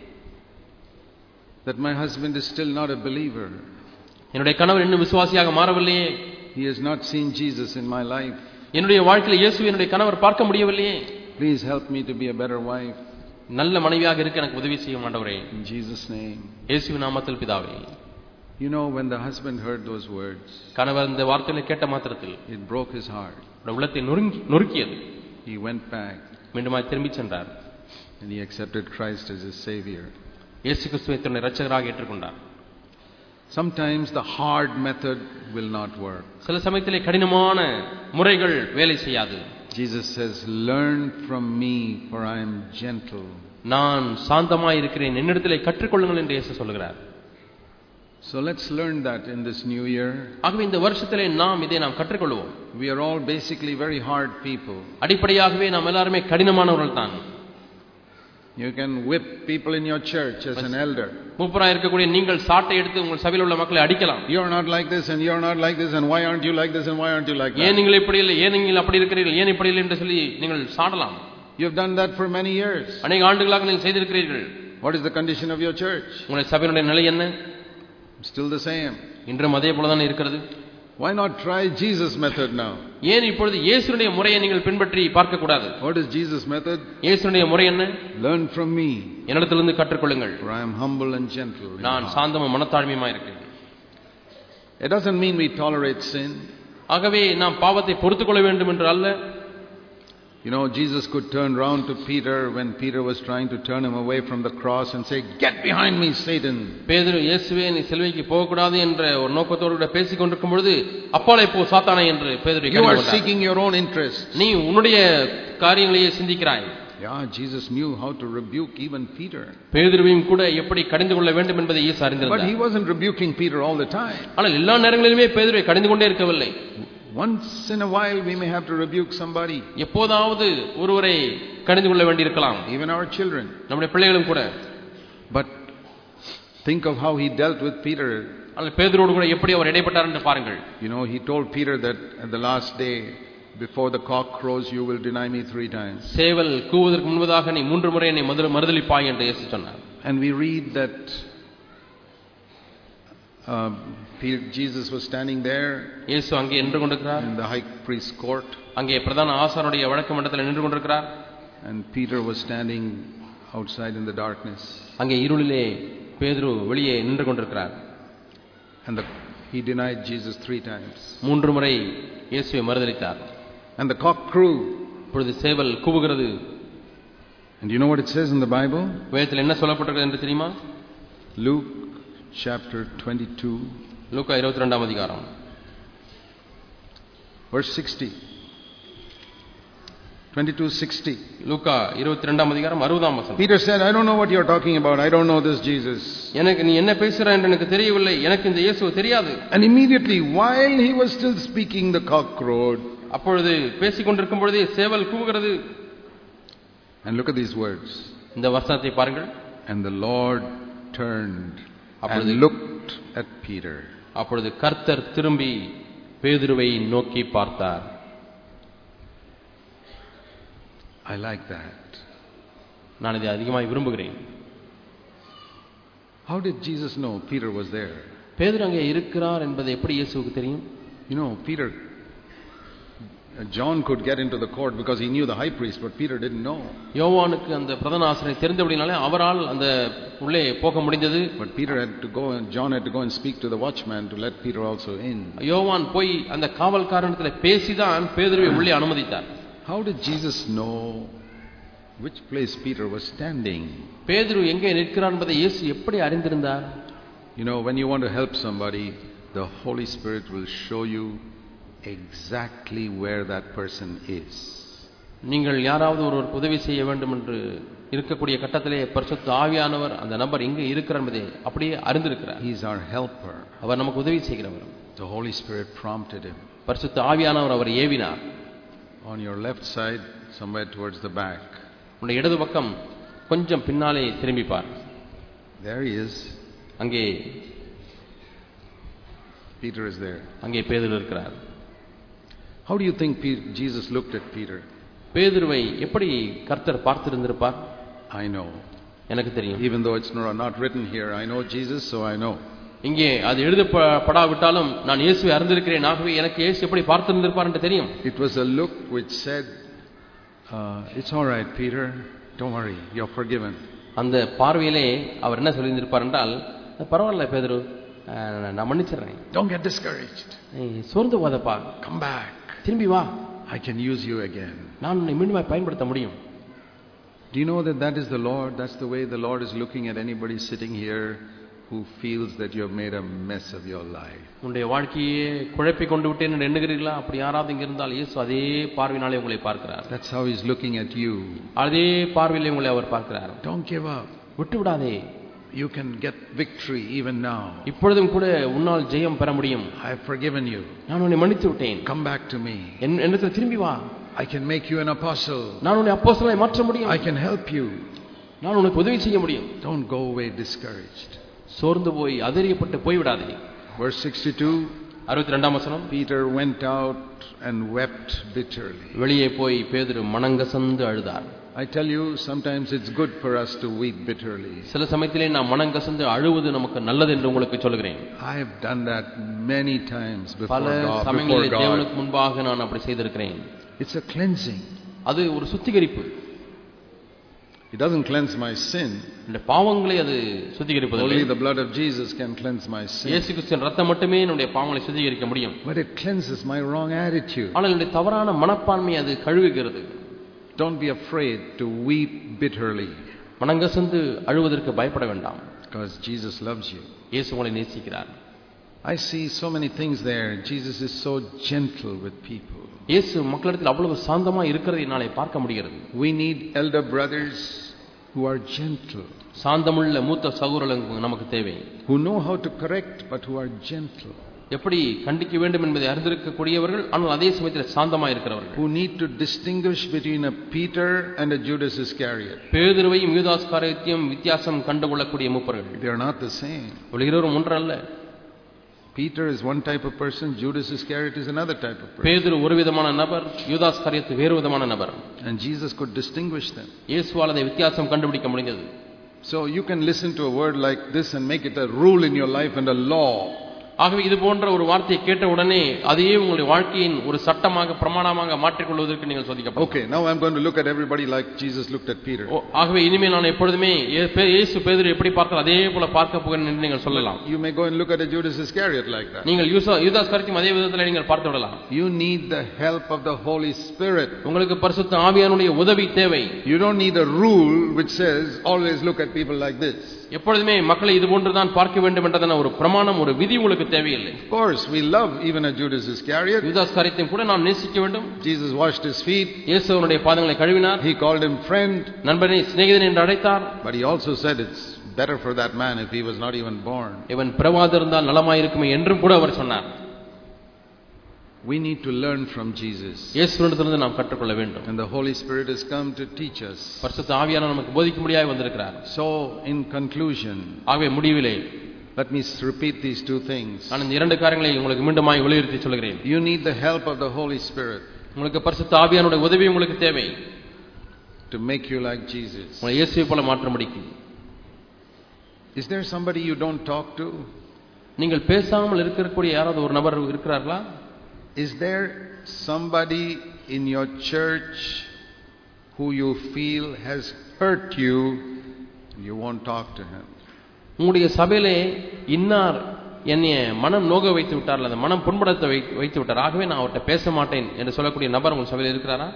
That my husband is still not a believer. என்னுடைய கணவர் இன்னும் விசுவாசியாக மாறவில்லையே. He has not seen Jesus in my life. என்னுடைய வாழ்க்கையில் இயேசுவை என்னுடைய கணவர் பார்க்க முடியவில்லையே. Please help me to be a better wife. நல்ல மனைவியாக இருக்க எனக்கு உதவி செய்யும் ஆண்டவரே. In Jesus' name. இயேசுவின் நாமத்தில் பிதாவே. You know, when the husband heard those words, கணவர் இந்த வார்த்தைகளை கேட்ட மாத்திரத்தில் it broke his heart. உள்ளத்தை நொறுக்கியது. He went back. மீண்டுமாய் திரும்பி சென்றார். And he accepted Christ as his savior. இயேசு கிறிஸ்துவை தன்னுடைய இரட்சகராக ஏற்றுக்கொண்டார். Sometimes the hard method will not work. சில சமயத்திலே கடினமான முறைகள் வேலை செய்யாது. Jesus says, learn from me for I am gentle. நான் சாந்தமாய் இருக்கிறேன், என்னிடத்திலே கற்றுக்கொள்ளுங்கள் என்று இயேசு சொல்கிறார். So let's learn that in this new year. ஆகவே இந்த வருஷத்திலே நாம் இதை நாம் கற்றுக்கொள்வோம். We are all basically very hard people. அடிப்படையாகவே நாம் எல்லாரும் கடினமானவர்கள் தான். You can whip people in your church as an elder. மூப்பராய் இருக்கக்கூடிய நீங்கள் சாட்டை எடுத்து உங்கள் சபையில் உள்ள மக்களை அடிக்கலாம். You are not like this and you are not like this and why aren't you like this and why aren't you like that? ஏன் நீங்கள் இப்படி இல்லை, ஏன் நீங்கள் அப்படி இருக்கிறீர்கள், ஏன் இப்படி இல்லை என்று சொல்லி நீங்கள் சாடலாம். You have done that for many years. அநேக ஆண்டுகளாக நீங்கள் செய்திருக்கிறீர்கள். What is the condition of your church? உங்களுடைய சபையினுடைய நிலை என்ன? Still the same. இன்றும் அதே போல தான் இருக்கிறது. Why not try Jesus method now? ஏன் இப்பொழுது இயேசுவினுடைய முறையை நீங்கள் பின்பற்றி பார்க்க கூடாது? What is Jesus method? இயேசுவினுடைய முறை என்ன? Learn from me. என்னிடத்திலிருந்து கற்றுக்கொள்ளுங்கள். For I am humble and gentle. நான் சாந்தமும் மனத்தாழ்மையுமாய் இருக்கிறேன். It doesn't mean we tolerate sin. ஆகவே நாம் பாவத்தை பொறுத்துக்கொள்ள வேண்டும் என்று அல்ல. You know, Jesus could turn round to Peter when Peter was trying to turn him away from the cross and say, "Get behind me, Satan." பேதுரு இயேசுவே நீ சிலுவைக்கு போக கூடாது என்ற ஒரு நோக்கத்தோடு கூட பேசிக் கொண்டிருக்கும் பொழுது அப்பாலே போ சாத்தானே என்று பேதுரு You are seeking your own interest. நீ உன்னுடைய காரியங்களையே சிந்திக்கிறாய். Yeah, Jesus knew how to rebuke even Peter. பேதுருவையும் கூட எப்படி கடிந்து கொள்ள வேண்டும் என்பதை இயேசு அறிந்திருந்தார். But he wasn't rebuking Peter all the time. ஆனால் எல்லா நேரங்களிலுமே பேதுருவை கடிந்து கொண்டே இருக்கவில்லை. Once in a while we may have to rebuke somebody. எப்போதாவது ஒருவரை கடிந்து கொள்ள வேண்டியிருக்கலாம். Even our children. நம்முடைய பிள்ளைகளும் கூட. But think of how he dealt with Peter. ஆனால் பேதுருவோடு கூட எப்படி அவர் இடைப்பட்டார் என்று பாருங்கள். You know, he told Peter that at the last day, before the cock crows, you will deny me three times. சேவல் கூவுவதற்கு முன்பதாக நீ மூன்று முறை என்னை மறுதலிப்பாய் என்று இயேசு சொன்னார். And we read that uh, Jesus was standing there இயேசு அங்கே நின்று கொண்டிருக்கிறார். in the high priest's court. அங்கே பிரதான ஆசாரியனுடைய வழக்கு மண்டபத்தில் நின்று கொண்டிருக்கிறார். And Peter was standing outside in the darkness. அங்கே இருளிலே பேதுரு வெளியே நின்று கொண்டிருக்கிறார். And the, he denied Jesus three times. மூன்று முறை இயேசுவை மறுதலித்தார். And the cock crew. இப்பொழுது சேவல் கூவுகிறது. And you know what it says in the Bible? வேதத்தில் என்ன சொல்லப்பட்டிருக்கிறது என்று தெரியுமா? Luke chapter twenty-two. லூக்கா இருபத்தி இரண்டாம் அதிகாரம். Verse sixty. twenty-two sixty. லூக்கா இருபத்தி இரண்டாம் அதிகாரம் அறுபதாம் வசனம். Peter said, "I don't know what you are talking about. I don't know this Jesus." எனக்கு நீ என்ன பேசுறாய் என்று எனக்கு தெரியவில்லை. எனக்கு இந்த இயேசு தெரியாது. And immediately while he was still speaking, the cock crowed. அப்பொழுது பேசிக் கொண்டிருக்கும் பொழுதே சேவல் கூவுகிறது. And look at these words. இந்த வசனத்தை பாருங்கள். And the Lord turned and looked at Peter. அப்பொழுது கர்த்தர் திரும்பி பேதுருவை நோக்கி பார்த்தார். I like that. நான் இதை அதிகமாக விரும்புகிறேன். How did Jesus know Peter was there? பேதுரு அங்கே இருக்கிறார் என்பது எப்படி இயேசுவுக்கு தெரியும்? You know, Peter John could get into the court because he knew the high priest, but Peter didn't know. யோவானுக்கு அந்த பிரதான ஆசாரியர் தெரிந்தபடியாலே அவரால் அந்த உள்ளே போக முடிந்தது. But Peter had to go and John had to go and speak to the watchman to let Peter also in. யோவான் போய் அந்த காவல்காரனிடத்தில் பேசிதான் பேதுருவை உள்ளே அனுமதித்தார். How did Jesus know which place Peter was standing? பேதுரு எங்கே நிற்கிறார் என்பதை இயேசு எப்படி அறிந்திருந்தார்? You know, when you want to help somebody, the Holy Spirit will show you exactly where that person is. நீங்கள் யாராவது ஒருவர் உதவி செய்ய வேண்டும் என்று இருக்கக்கூடிய கட்டத்திலே பரிசுத்த ஆவியானவர் அந்த நபர் எங்கே இருக்கிறார் என்பதை அப்படியே அறிந்திருக்கிறார். He is our helper. அவர் நமக்கு உதவி செய்கிறவர். The Holy Spirit prompted him. பரிசுத்த ஆவியானவர் அவரை ஏவினார். On your left side, somewhere towards the back. உன்னுடைய இடது பக்கம் கொஞ்சம் பின்னாலே திரும்பி பார். There he is. அங்கே Peter is there. அங்கே பேதுரு இருக்கிறார். How do you think Jesus looked at Peter? பேதுருவை எப்படி கர்த்தர் பார்த்திருந்திருப்பார்? I know. எனக்கு தெரியும். Even though it's not written here, I know Jesus, so I know. இங்கே அது எழுதப்படாவிட்டாலும் நான் இயேசுவை அறிந்திருக்கிறேன். ஆகவே எனக்கு இயேசு எப்படி பார்த்திருந்திருப்பார் என்று தெரியும். It was a look which said, uh, "It's all right, Peter. Don't worry. You're forgiven." அந்த பார்வையிலே அவர் என்ன சொல்லியிருந்திருப்பார் என்றால், பரவாயில்லை பேதுரு, நான் மன்னிச்சிடுறேன். Don't get discouraged. நீ சோர்ந்து போகாதப்பா. Come back. திரும்பி வா. I can use you again. நான் உன்னை மீண்டும் பயன்படுத்த முடியும். Do you know that that is the Lord? That's the way the Lord is looking at anybody sitting here who feels that you have made a mess of your life. உன்னுடைய வாழ்க்கையை குழப்பி கொண்டு விட்டேன் என்று எண்ணுகிறீர்களா? அப்படி யாராவது இங்க இருந்தால் இயேசு அதே பார்வையினாலே உங்களை பார்க்கிறார். That's how he's looking at you. அதே பார்வையிலே உங்களை அவர் பார்க்கிறார். Don't give up. விட்டு விடாதே. You can get victory even now. இப்பொழுதும் கூட உன்னால் ஜெயம் பெற முடியும். I have forgiven you. நான் உன்னை மன்னித்து விட்டேன். Come back to me. என்னிடத்தில் திரும்பி வா. I can make you an apostle. நான் உன்னை அப்போஸ்தலனாய் மாற்ற முடியும். I can help you. நான் உனக்கு உதவி செய்ய முடியும். Don't go away discouraged. சோர்ந்து போய் அதிரியப்பட்டு போய் விடாதே. Verse sixty-two. அறுபத்தி இரண்டாம் வசனம். Peter went out and wept bitterly. வெளியே போய் பேதுரு மனங்கசந்து அழுதார். I tell you, sometimes it's good for us to weep bitterly. சில சமயத்திலே நாம் மனம் கசந்து அழுவது நமக்கு நல்லது என்று உங்களுக்கு சொல்கிறேன். I have done that many times before பல God. சமயங்களிலே தேவனுக்கு முன்பாக நான் அப்படி செய்திருக்கிறேன். It's a cleansing. அது ஒரு சுத்திகரிப்பு. It doesn't cleanse my sin. இந்த பாவங்களை அது சுத்திகரிப்பதில்லை. Only the blood of Jesus can cleanse my sin. இயேசு கிறிஸ்துவின் இரத்தம் மட்டுமே என்னுடைய பாவங்களை சுத்திகரிக்க முடியும். But it cleanses my wrong attitude. ஆனால் என்னுடைய தவறான மனப்பான்மையை அது கழுவுகிறது. Don't be afraid to weep bitterly. மனங்கசந்து அழுவதற்கு பயப்பட வேண்டாம். Because Jesus loves you. இயேசு உங்களை நேசிக்கிறார். I see so many things there. Jesus is so gentle with people. இயேசு மக்களிடத்தில் அவ்வளவு சாந்தமா இருக்கிறதை என்னாலே பார்க்க முடிகிறது. We need elder brothers who are gentle. சாந்தமுள்ள மூத்த சகோதரர்கள் நமக்கு தேவை. Who know how to correct but who are gentle. எப்படி கண்டிக்க வேண்டும் என்பதை அறிந்திருக்கக்கூடியவர்கள் ஆனால் அதே சமயத்தில் சாந்தமா இருக்கிறவர்கள். Who need to distinguish between a Peter and a Judas Iscariot. பேதுருவையும் யூதாஸ் காரியத்தையும் வித்தியாசம் கண்டுகொள்ளக்கூடிய மூப்பர்கள். They are not the same. இருவரும் ஒன்றல்ல. Peter is one type of person, Judas Iscariot is another type of person. பேதுரு ஒரு விதமான நபர், யூதாஸ் காரியத் வேறு விதமான நபர். And Jesus could distinguish them. இயேசுவால் அதை வித்தியாசம் கண்டுபிடிக்க முடிந்தது. So you can listen to a word like this and make it a rule in your life and a law. ஆகவே இது போன்ற ஒரு வார்த்தையை கேட்ட உடனே அதையே உங்களுடைய வாழ்க்கையின் ஒரு சட்டமாக பிரமாணமாக மாற்றிக் கொள்வதற்கு நீங்கள் சோதிக்கப்படும். Okay, now I'm going to look at everybody like Jesus looked at Peter. ஆகவே இனிமேல் நான் எப்பொழுதுமே இயேசு பேதுரு எப்படி பார்த்தார் அதே போல பார்க்க போகிறேன் என்று நீங்கள் சொல்லலாம். You may go and look at a Judas Iscariot like that. நீங்கள் யூதாஸ் காரியத்தையும் அதே விதத்தில் நீங்கள் பார்த்து விடலாம். You need the help of the Holy Spirit. உங்களுக்கு பரிசுத்த ஆவியானுடைய உதவி தேவை. You don't need a rule which says always look at people like this. எப்பொழுதுமே மக்களை இது போன்று தான் பார்க்க வேண்டும் என்றதான ஒரு பிரமாணம் ஒரு விதி உங்களுக்கு தேவையில்லை. Of course we love even a Judas Iscariot. யூதாஸ் காரியத்தையும் கூட நாம் நேசிக்க வேண்டும். Jesus washed his feet. இயேசு அவருடைய பாதங்களை கழுவினார். He called him friend. நண்பனே சிநேகிதன் என்று அழைத்தார். But he also said it's better for that man if he was not even born. இவன் பிறவாதிருந்தால் நலமாயிருக்குமே என்றும் கூட அவர் சொன்னார். We need to learn from Jesus. இயேசுவிடமிருந்து நாம் கற்றுக்கொள்ள வேண்டும். And the Holy Spirit has come to teach us. பரிசுத்த ஆவியானவர் நமக்கு போதிக்கும்படியாக வந்திருக்கிறார். So in conclusion, ஆகவே முடிவிலே let me repeat these two things. நான் இந்த இரண்டு காரியங்களை உங்களுக்கு மீண்டுமாய் வலியுறுத்தி சொல்கிறேன். You need the help of the Holy Spirit. உங்களுக்கு பரிசுத்த ஆவியானவருடைய உதவி உங்களுக்கு தேவை. To make you like Jesus. உங்களை இயேசுவை போல மாற்ற முடியும். Is there somebody you don't talk to? நீங்கள் பேசாமல் இருக்கக்கூடிய யாராவது ஒரு நபர் இருக்கிறார்களா? Is there somebody in your church who you feel has hurt you? You won't talk to him. உங்களுடைய சபையிலே இன்னார் என்னை மனம் நோக வைத்து விட்டார் அல்லது மனம் புண்படுத்த வைத்து விட்டார் ஆகவே நான் அவர்கிட்ட பேச மாட்டேன் என்று சொல்லக்கூடிய நபர் உங்கள் சபையில் இருக்கிறாரா?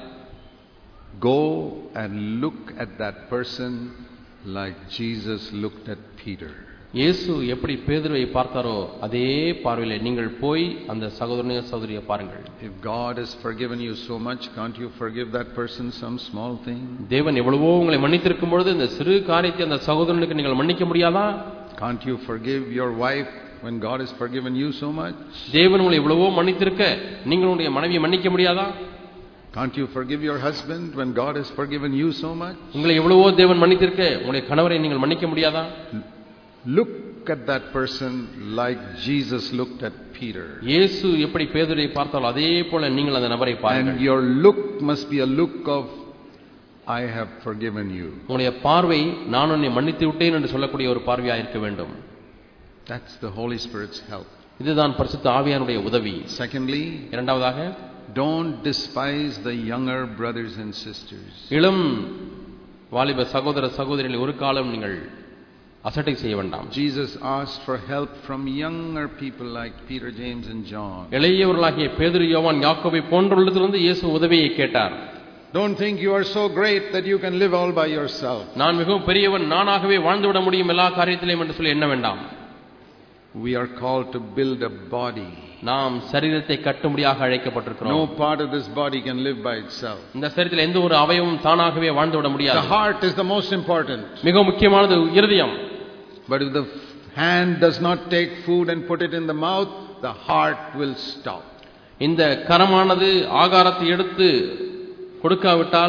Go and look at that person like Jesus looked at Peter. இயேசு எப்படி பேதுருவை பார்த்தாரோ அதே பார்வையிலே நீங்கள் போய் அந்த சகோதரனையோ சகோதரியை பாருங்கள். If God has forgiven you so much, can't you forgive that person some small thing? தேவன் எவ்வளவோ உங்களை மன்னித்திருக்கும் பொழுது இந்த சிறு காரியத்தை அந்த சகோதரனுக்கு நீங்கள் மன்னிக்க முடியாதா? Can't you forgive your wife when God has forgiven you so much? தேவன் உங்களை எவ்வளவோ மன்னித்திருக்க நீங்கள் உங்களுடைய மனைவியை மன்னிக்க முடியாதா? Can't you forgive your husband when God has forgiven you so much? உங்களை எவ்வளவோ தேவன் மன்னித்திருக்க உங்களுடைய கணவரை நீங்கள் மன்னிக்க முடியாதா? Look at that person like Jesus looked at Peter. இயேசு எப்படி பேதுருவை பார்த்தாரோ அதே போல நீங்கள் அந்த நபரை பாருங்கள். And your look must be a look of I have forgiven you. உங்களுடைய பார்வை நான் உன்னை மன்னித்து விட்டேன் என்று சொல்லக்கூடிய ஒரு பார்வையாக இருக்க வேண்டும். That's the Holy Spirit's help. இதுதான் பரிசுத்த ஆவியானுடைய உதவி. Secondly, இரண்டாவதாக don't despise the younger brothers and sisters. இளம் வாலிப சகோதர சகோதரிகளை ஒரு காலம் நீங்கள் அசட்டை செய்ய வேண்டாம். Jesus asked for help from younger people like Peter, James and John. இளையவர்களாகிய பேதுரு, யோவான், யாக்கோபை போன்றவர்களிடத்திலிருந்து இயேசு உதவியை கேட்டார். Don't think you are so great that you can live all by yourself. நான் மிகவும் பெரியவன், நானாகவே வாழ்ந்து விட முடியும் எல்லா காரியத்திலும் என்று சொல்லி எண்ண வேண்டாம். We are called to build a body. நாம் சரீரத்தை கட்டும்படியாக அழைக்கப்பட்டிருக்கிறோம். No part of this body can live by itself. இந்த சரீரத்தில் எந்த ஒரு அவயவமும் தானாகவே வாழ்ந்து விட முடியாது. The heart is the most important. மிக முக்கியமானது இருதயம். But if the hand does not take food and put it in the mouth, the heart will stop. இந்த கரமானது ஆகாரத்தை எடுத்து கொடுக்காவிட்டால்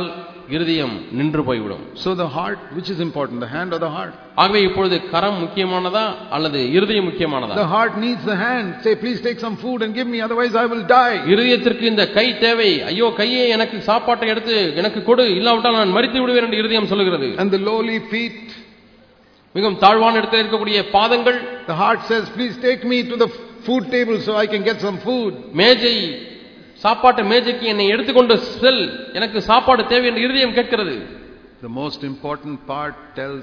இருதயம் நின்று போய்விடும். So the heart, which is important, the hand or the heart? ஆகவே இப்பொழுது கரம் முக்கியமானதா அல்லது இருதயம் முக்கியமானதா? The heart needs the hand. Say, please take some food and give me, otherwise I will die. இருதயத்திற்கு இந்த கை தேவை. ஐயோ கையே எனக்கு சாப்பாட்டை எடுத்து எனக்கு கொடு, இல்லாவிட்டால் நான் மரித்து விடுவேன் என்று இருதயம் சொல்கிறது. And the lowly feet, மிகவும் தாழ்வான இடத்தில் இருக்கக்கூடிய பாதங்கள், the heart says, please take me to the food table so I can get some food. மேஜை சாப்பாட்டு மேஜைக்கு என்னை எடுத்துக்கொண்டு செல், எனக்கு சாப்பாடு தேவை என்று இருதயம் கேட்கிறது. The most important part tells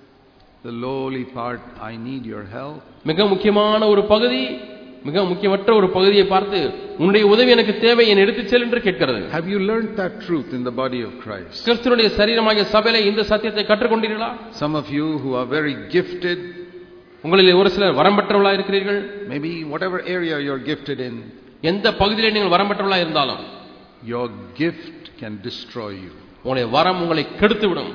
the lowly part, I need your help. மிக முக்கியமான ஒரு பகுதி, மிக முக்கியமற்ற ஒரு பகுதியை பார்த்து உன்னுடைய உதவி எனக்கு தேவை, என்னை எடுத்துச் செல் என்று கேட்கிறது. Have you learned that truth in the body of Christ? கிறிஸ்துவினுடைய சரீரமாகிய சபையிலே இந்த சத்தியத்தை கற்றுக்கொண்டீர்களா? Some of you who are very gifted, உங்களிலே ஒரு சிலர் வரம் பெற்றவர்களாக இருக்கிறீர்கள். maybe whatever area you're gifted in, எந்த பகுதியிலே நீங்கள் வரம் பெற்றவர்களாக இருந்தாலும், your gift can destroy you. உங்களுடைய வரம் உங்களை கெடுத்துவிடும்.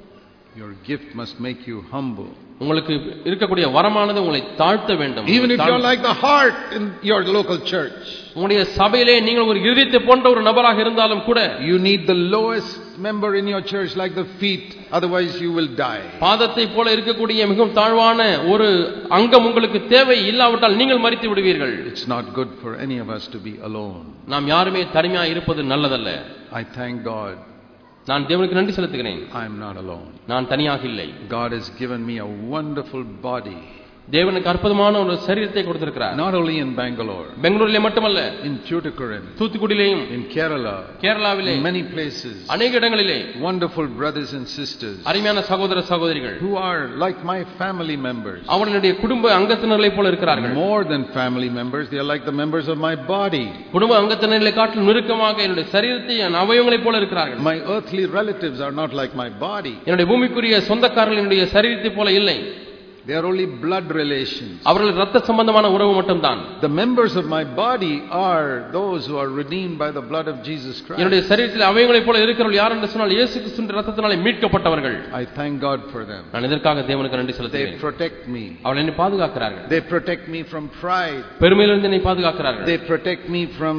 Your gift must make you humble. உங்களுக்கு இருக்கக்கூடிய வரமானது உங்களை தாழ்த்த வேண்டும். Even if you're like the heart in your local church, உங்களுடைய சபையிலே நீங்கள் ஒரு இருதயத்தை போன்ற ஒரு நபராக இருந்தாலும் கூட, you need the lowest member in your church like the feet, otherwise you will die. பாதத்தை போல இருக்கக்கூடிய மிகவும் தாழ்வான ஒரு அங்கம் உங்களுக்கு தேவை, இல்லாவிட்டால் நீங்கள் மரித்து விடுவீர்கள். It's not good for any of us to be alone. நாம் யாருமே தனிமையாக இருப்பது நல்லதல்ல. I thank God. நான் தேவனுக்கு நன்றி செலுத்துகிறேன். I am not alone. நான் தனியாக இல்லை. God has given me a wonderful body. தேவனுக்கு அற்புதமான ஒரு சரீரத்தை கொடுத்திருக்கிறார். Not only in Bangalore, பெங்களூரிலே மட்டுமல்ல, in Tuticorin, தூத்துக்குடியிலேயும், in Kerala, கேரளாவிலே, in many places, அநேக இடங்களிலே wonderful brothers and sisters அருமையான சகோதர சகோதரிகள் who are like my family members. அவர்களுடைய குடும்ப அங்கத்தினர்களைப் போல இருக்கிறார்கள். More than family members, they are like the members of my body. குடும்ப அங்கத்தினர்களை காட்டிலும் நெருக்கமாக என்னுடைய சரீரத்தை அவயவங்களைப் போல இருக்கிறார்கள். My earthly relatives are not like my body. என்னுடைய பூமிக்குரிய சொந்தக்காரர்கள் என்னுடைய சரீரத்தைப் போல இல்லை. They are only blood relations. அவர்கள் இரத்த சம்பந்தமான உறவு மட்டும்தான். The members of my body are those who are redeemed by the blood of Jesus Christ. என்னுடைய சரீரத்தில் அவயவங்களைப் போல இருக்கிறவர்கள் யார் என்று சொன்னால் இயேசு கிறிஸ்துவின் இரத்தத்தினாலே மீட்கப்பட்டவர்கள். I thank God for them. நான் இதற்காக தேவனுக்கு நன்றி செலுத்துகிறேன். They protect me. அவர்கள் என்னை பாதுகாக்கிறார்கள். They protect me from pride. பெருமையிலிருந்து என்னை பாதுகாக்கிறார்கள். They protect me from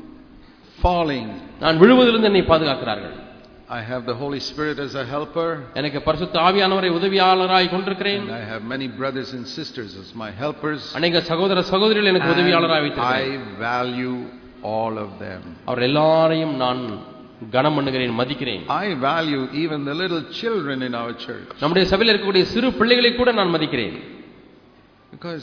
falling. நான் விழுவதிலிருந்து என்னை பாதுகாக்கிறார்கள். I have the Holy Spirit as a helper. எனக்கு பரிசுத்த ஆவியானவரை உதவியாளராய் கொண்டிருக்கிறேன். I have many brothers and sisters as my helpers. அநேக சகோதர சகோதரிகள் எனக்கு உதவியாளராய் வைத்திருக்கிறேன். I value all of them. அவர் எல்லாரையும் நான் கனம் பண்ணுகிறேன், மதிக்கிறேன். I value even the little children in our church. நம்முடைய சபையில் இருக்கக்கூடிய சிறு பிள்ளைகளை கூட நான் மதிக்கிறேன். Because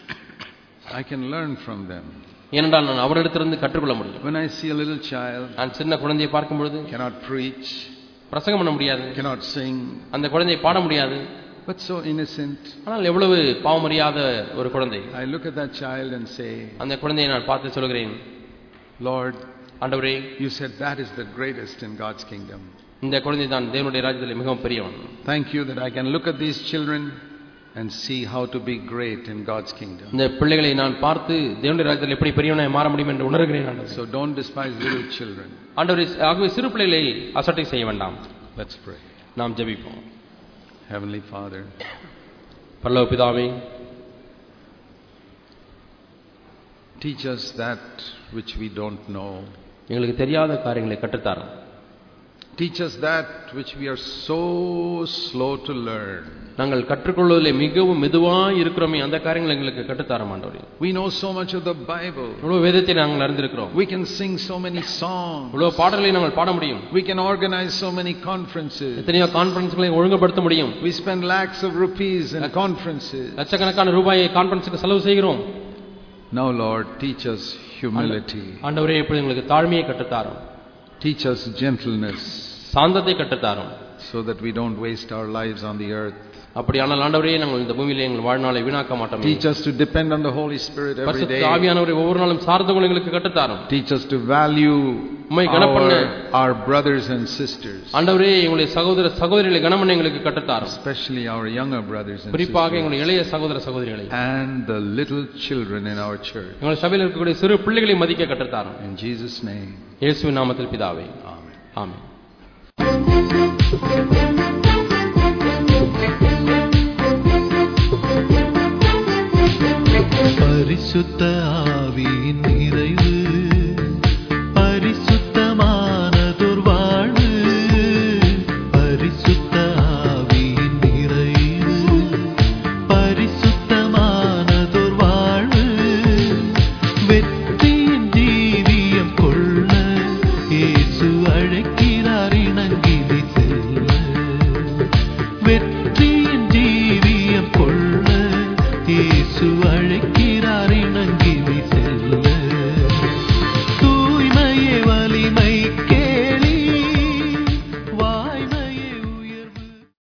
I can learn from them. ஏனென்றால் நான் அவரிடத்திலிருந்து கற்றுக்கொள்ள முடியும். When I see a little child, நான் சின்ன குழந்தையை பார்க்கும் பொழுது, cannot preach, பிரசங்கம் பண்ண முடியாது, cannot sing, அந்த குழந்தையை பாட முடியாது, but so innocent, ஆனால் எவ்வளவு பாவமறியாத ஒரு குழந்தை. I look at that child and say, அந்த குழந்தையை நான் பார்த்து சொல்கிறேன், Lord, ஆண்டவரே, you said that is the greatest in God's kingdom. இந்த குழந்தை தான் தேவனுடைய ராஜ்யத்தில் மிகவும் பெரியவன். Thank you that I can look at these children and see how to be great in God's kingdom. இந்த பிள்ளைகளை நான் பார்த்து தேவனுடைய ராஜ்யத்தில் எப்படி பெரியவனாய் மாற முடியும் என்று உணர்கிறேன் ஆண்டவரே. So don't despise little children. ஆண்டவரே, ஆகவே சிறு பிள்ளைகளை அசட்டை செய்ய வேண்டாம். Let's pray. நாம் ஜெபிப்போம். Heavenly Father, பரலோக பிதாவே, teach us that which we don't know. எங்களுக்கு தெரியாத காரியங்களை கற்றுத்தாரும். Teach us that which we are so slow to learn. நாங்கள் கற்றுக்கொள்வதிலே மிகவும் மெதுவாய் இருக்கிறோமே அந்த காரியங்களை எங்களுக்கு கற்றுத்தாரும் ஆண்டவரே. We know so much of the Bible. இவ்வளவு வேதத்தை நாங்கள் அறிந்திருக்கிறோம். We can sing so many songs. இவ்வளவு பாடல்களை நாங்கள் பாட முடியும். We can organize so many conferences. எத்தனையோ கான்ஃபரன்ஸ்களை ஒழுங்குபடுத்த முடியும். We spend lakhs of rupees in conferences. லட்சக்கணக்கான ரூபாயை கான்ஃபரன்ஸுக்கு செலவு செய்கிறோம். Now Lord, teach us humility. ஆண்டவரே, இப்பொழுது எங்களுக்கு தாழ்மையை கற்றுத்தாரும். Teach us gentleness. சாந்தத்தை கற்றுத்தாரும். So that we don't waste our lives on the earth. அப்படியானால் ஆண்டவரே, நாங்கள் இந்த பூமியிலே எங்கள் வாழ்நாளை வீணாக்க மாட்டோம். Teach us to depend on the Holy Spirit every day. பரிசுத்த ஆவியானவரை ஒவ்வொரு நாளும் சார்ந்து கொள்ள எங்களுக்கு கற்றுத்தாரும். Teach us to value our, our brothers and sisters. ஆண்டவரே, எங்களுடைய சகோதர சகோதரிகளை கனமண்ண எங்களுக்கு கற்றுத்தாரும். Especially our younger brothers and sisters. குறிப்பாக எங்களுடைய இளைய சகோதர சகோதரிகளை. And the little children in our church. எங்கள் சபையில் இருக்கக்கூடிய சிறு பிள்ளைகளை மதிக்க கற்றுத்தாரும். In Jesus' name. இயேசுவின் நாமத்தில் பிதாவே. Amen. ஆமென். பரிசுத்த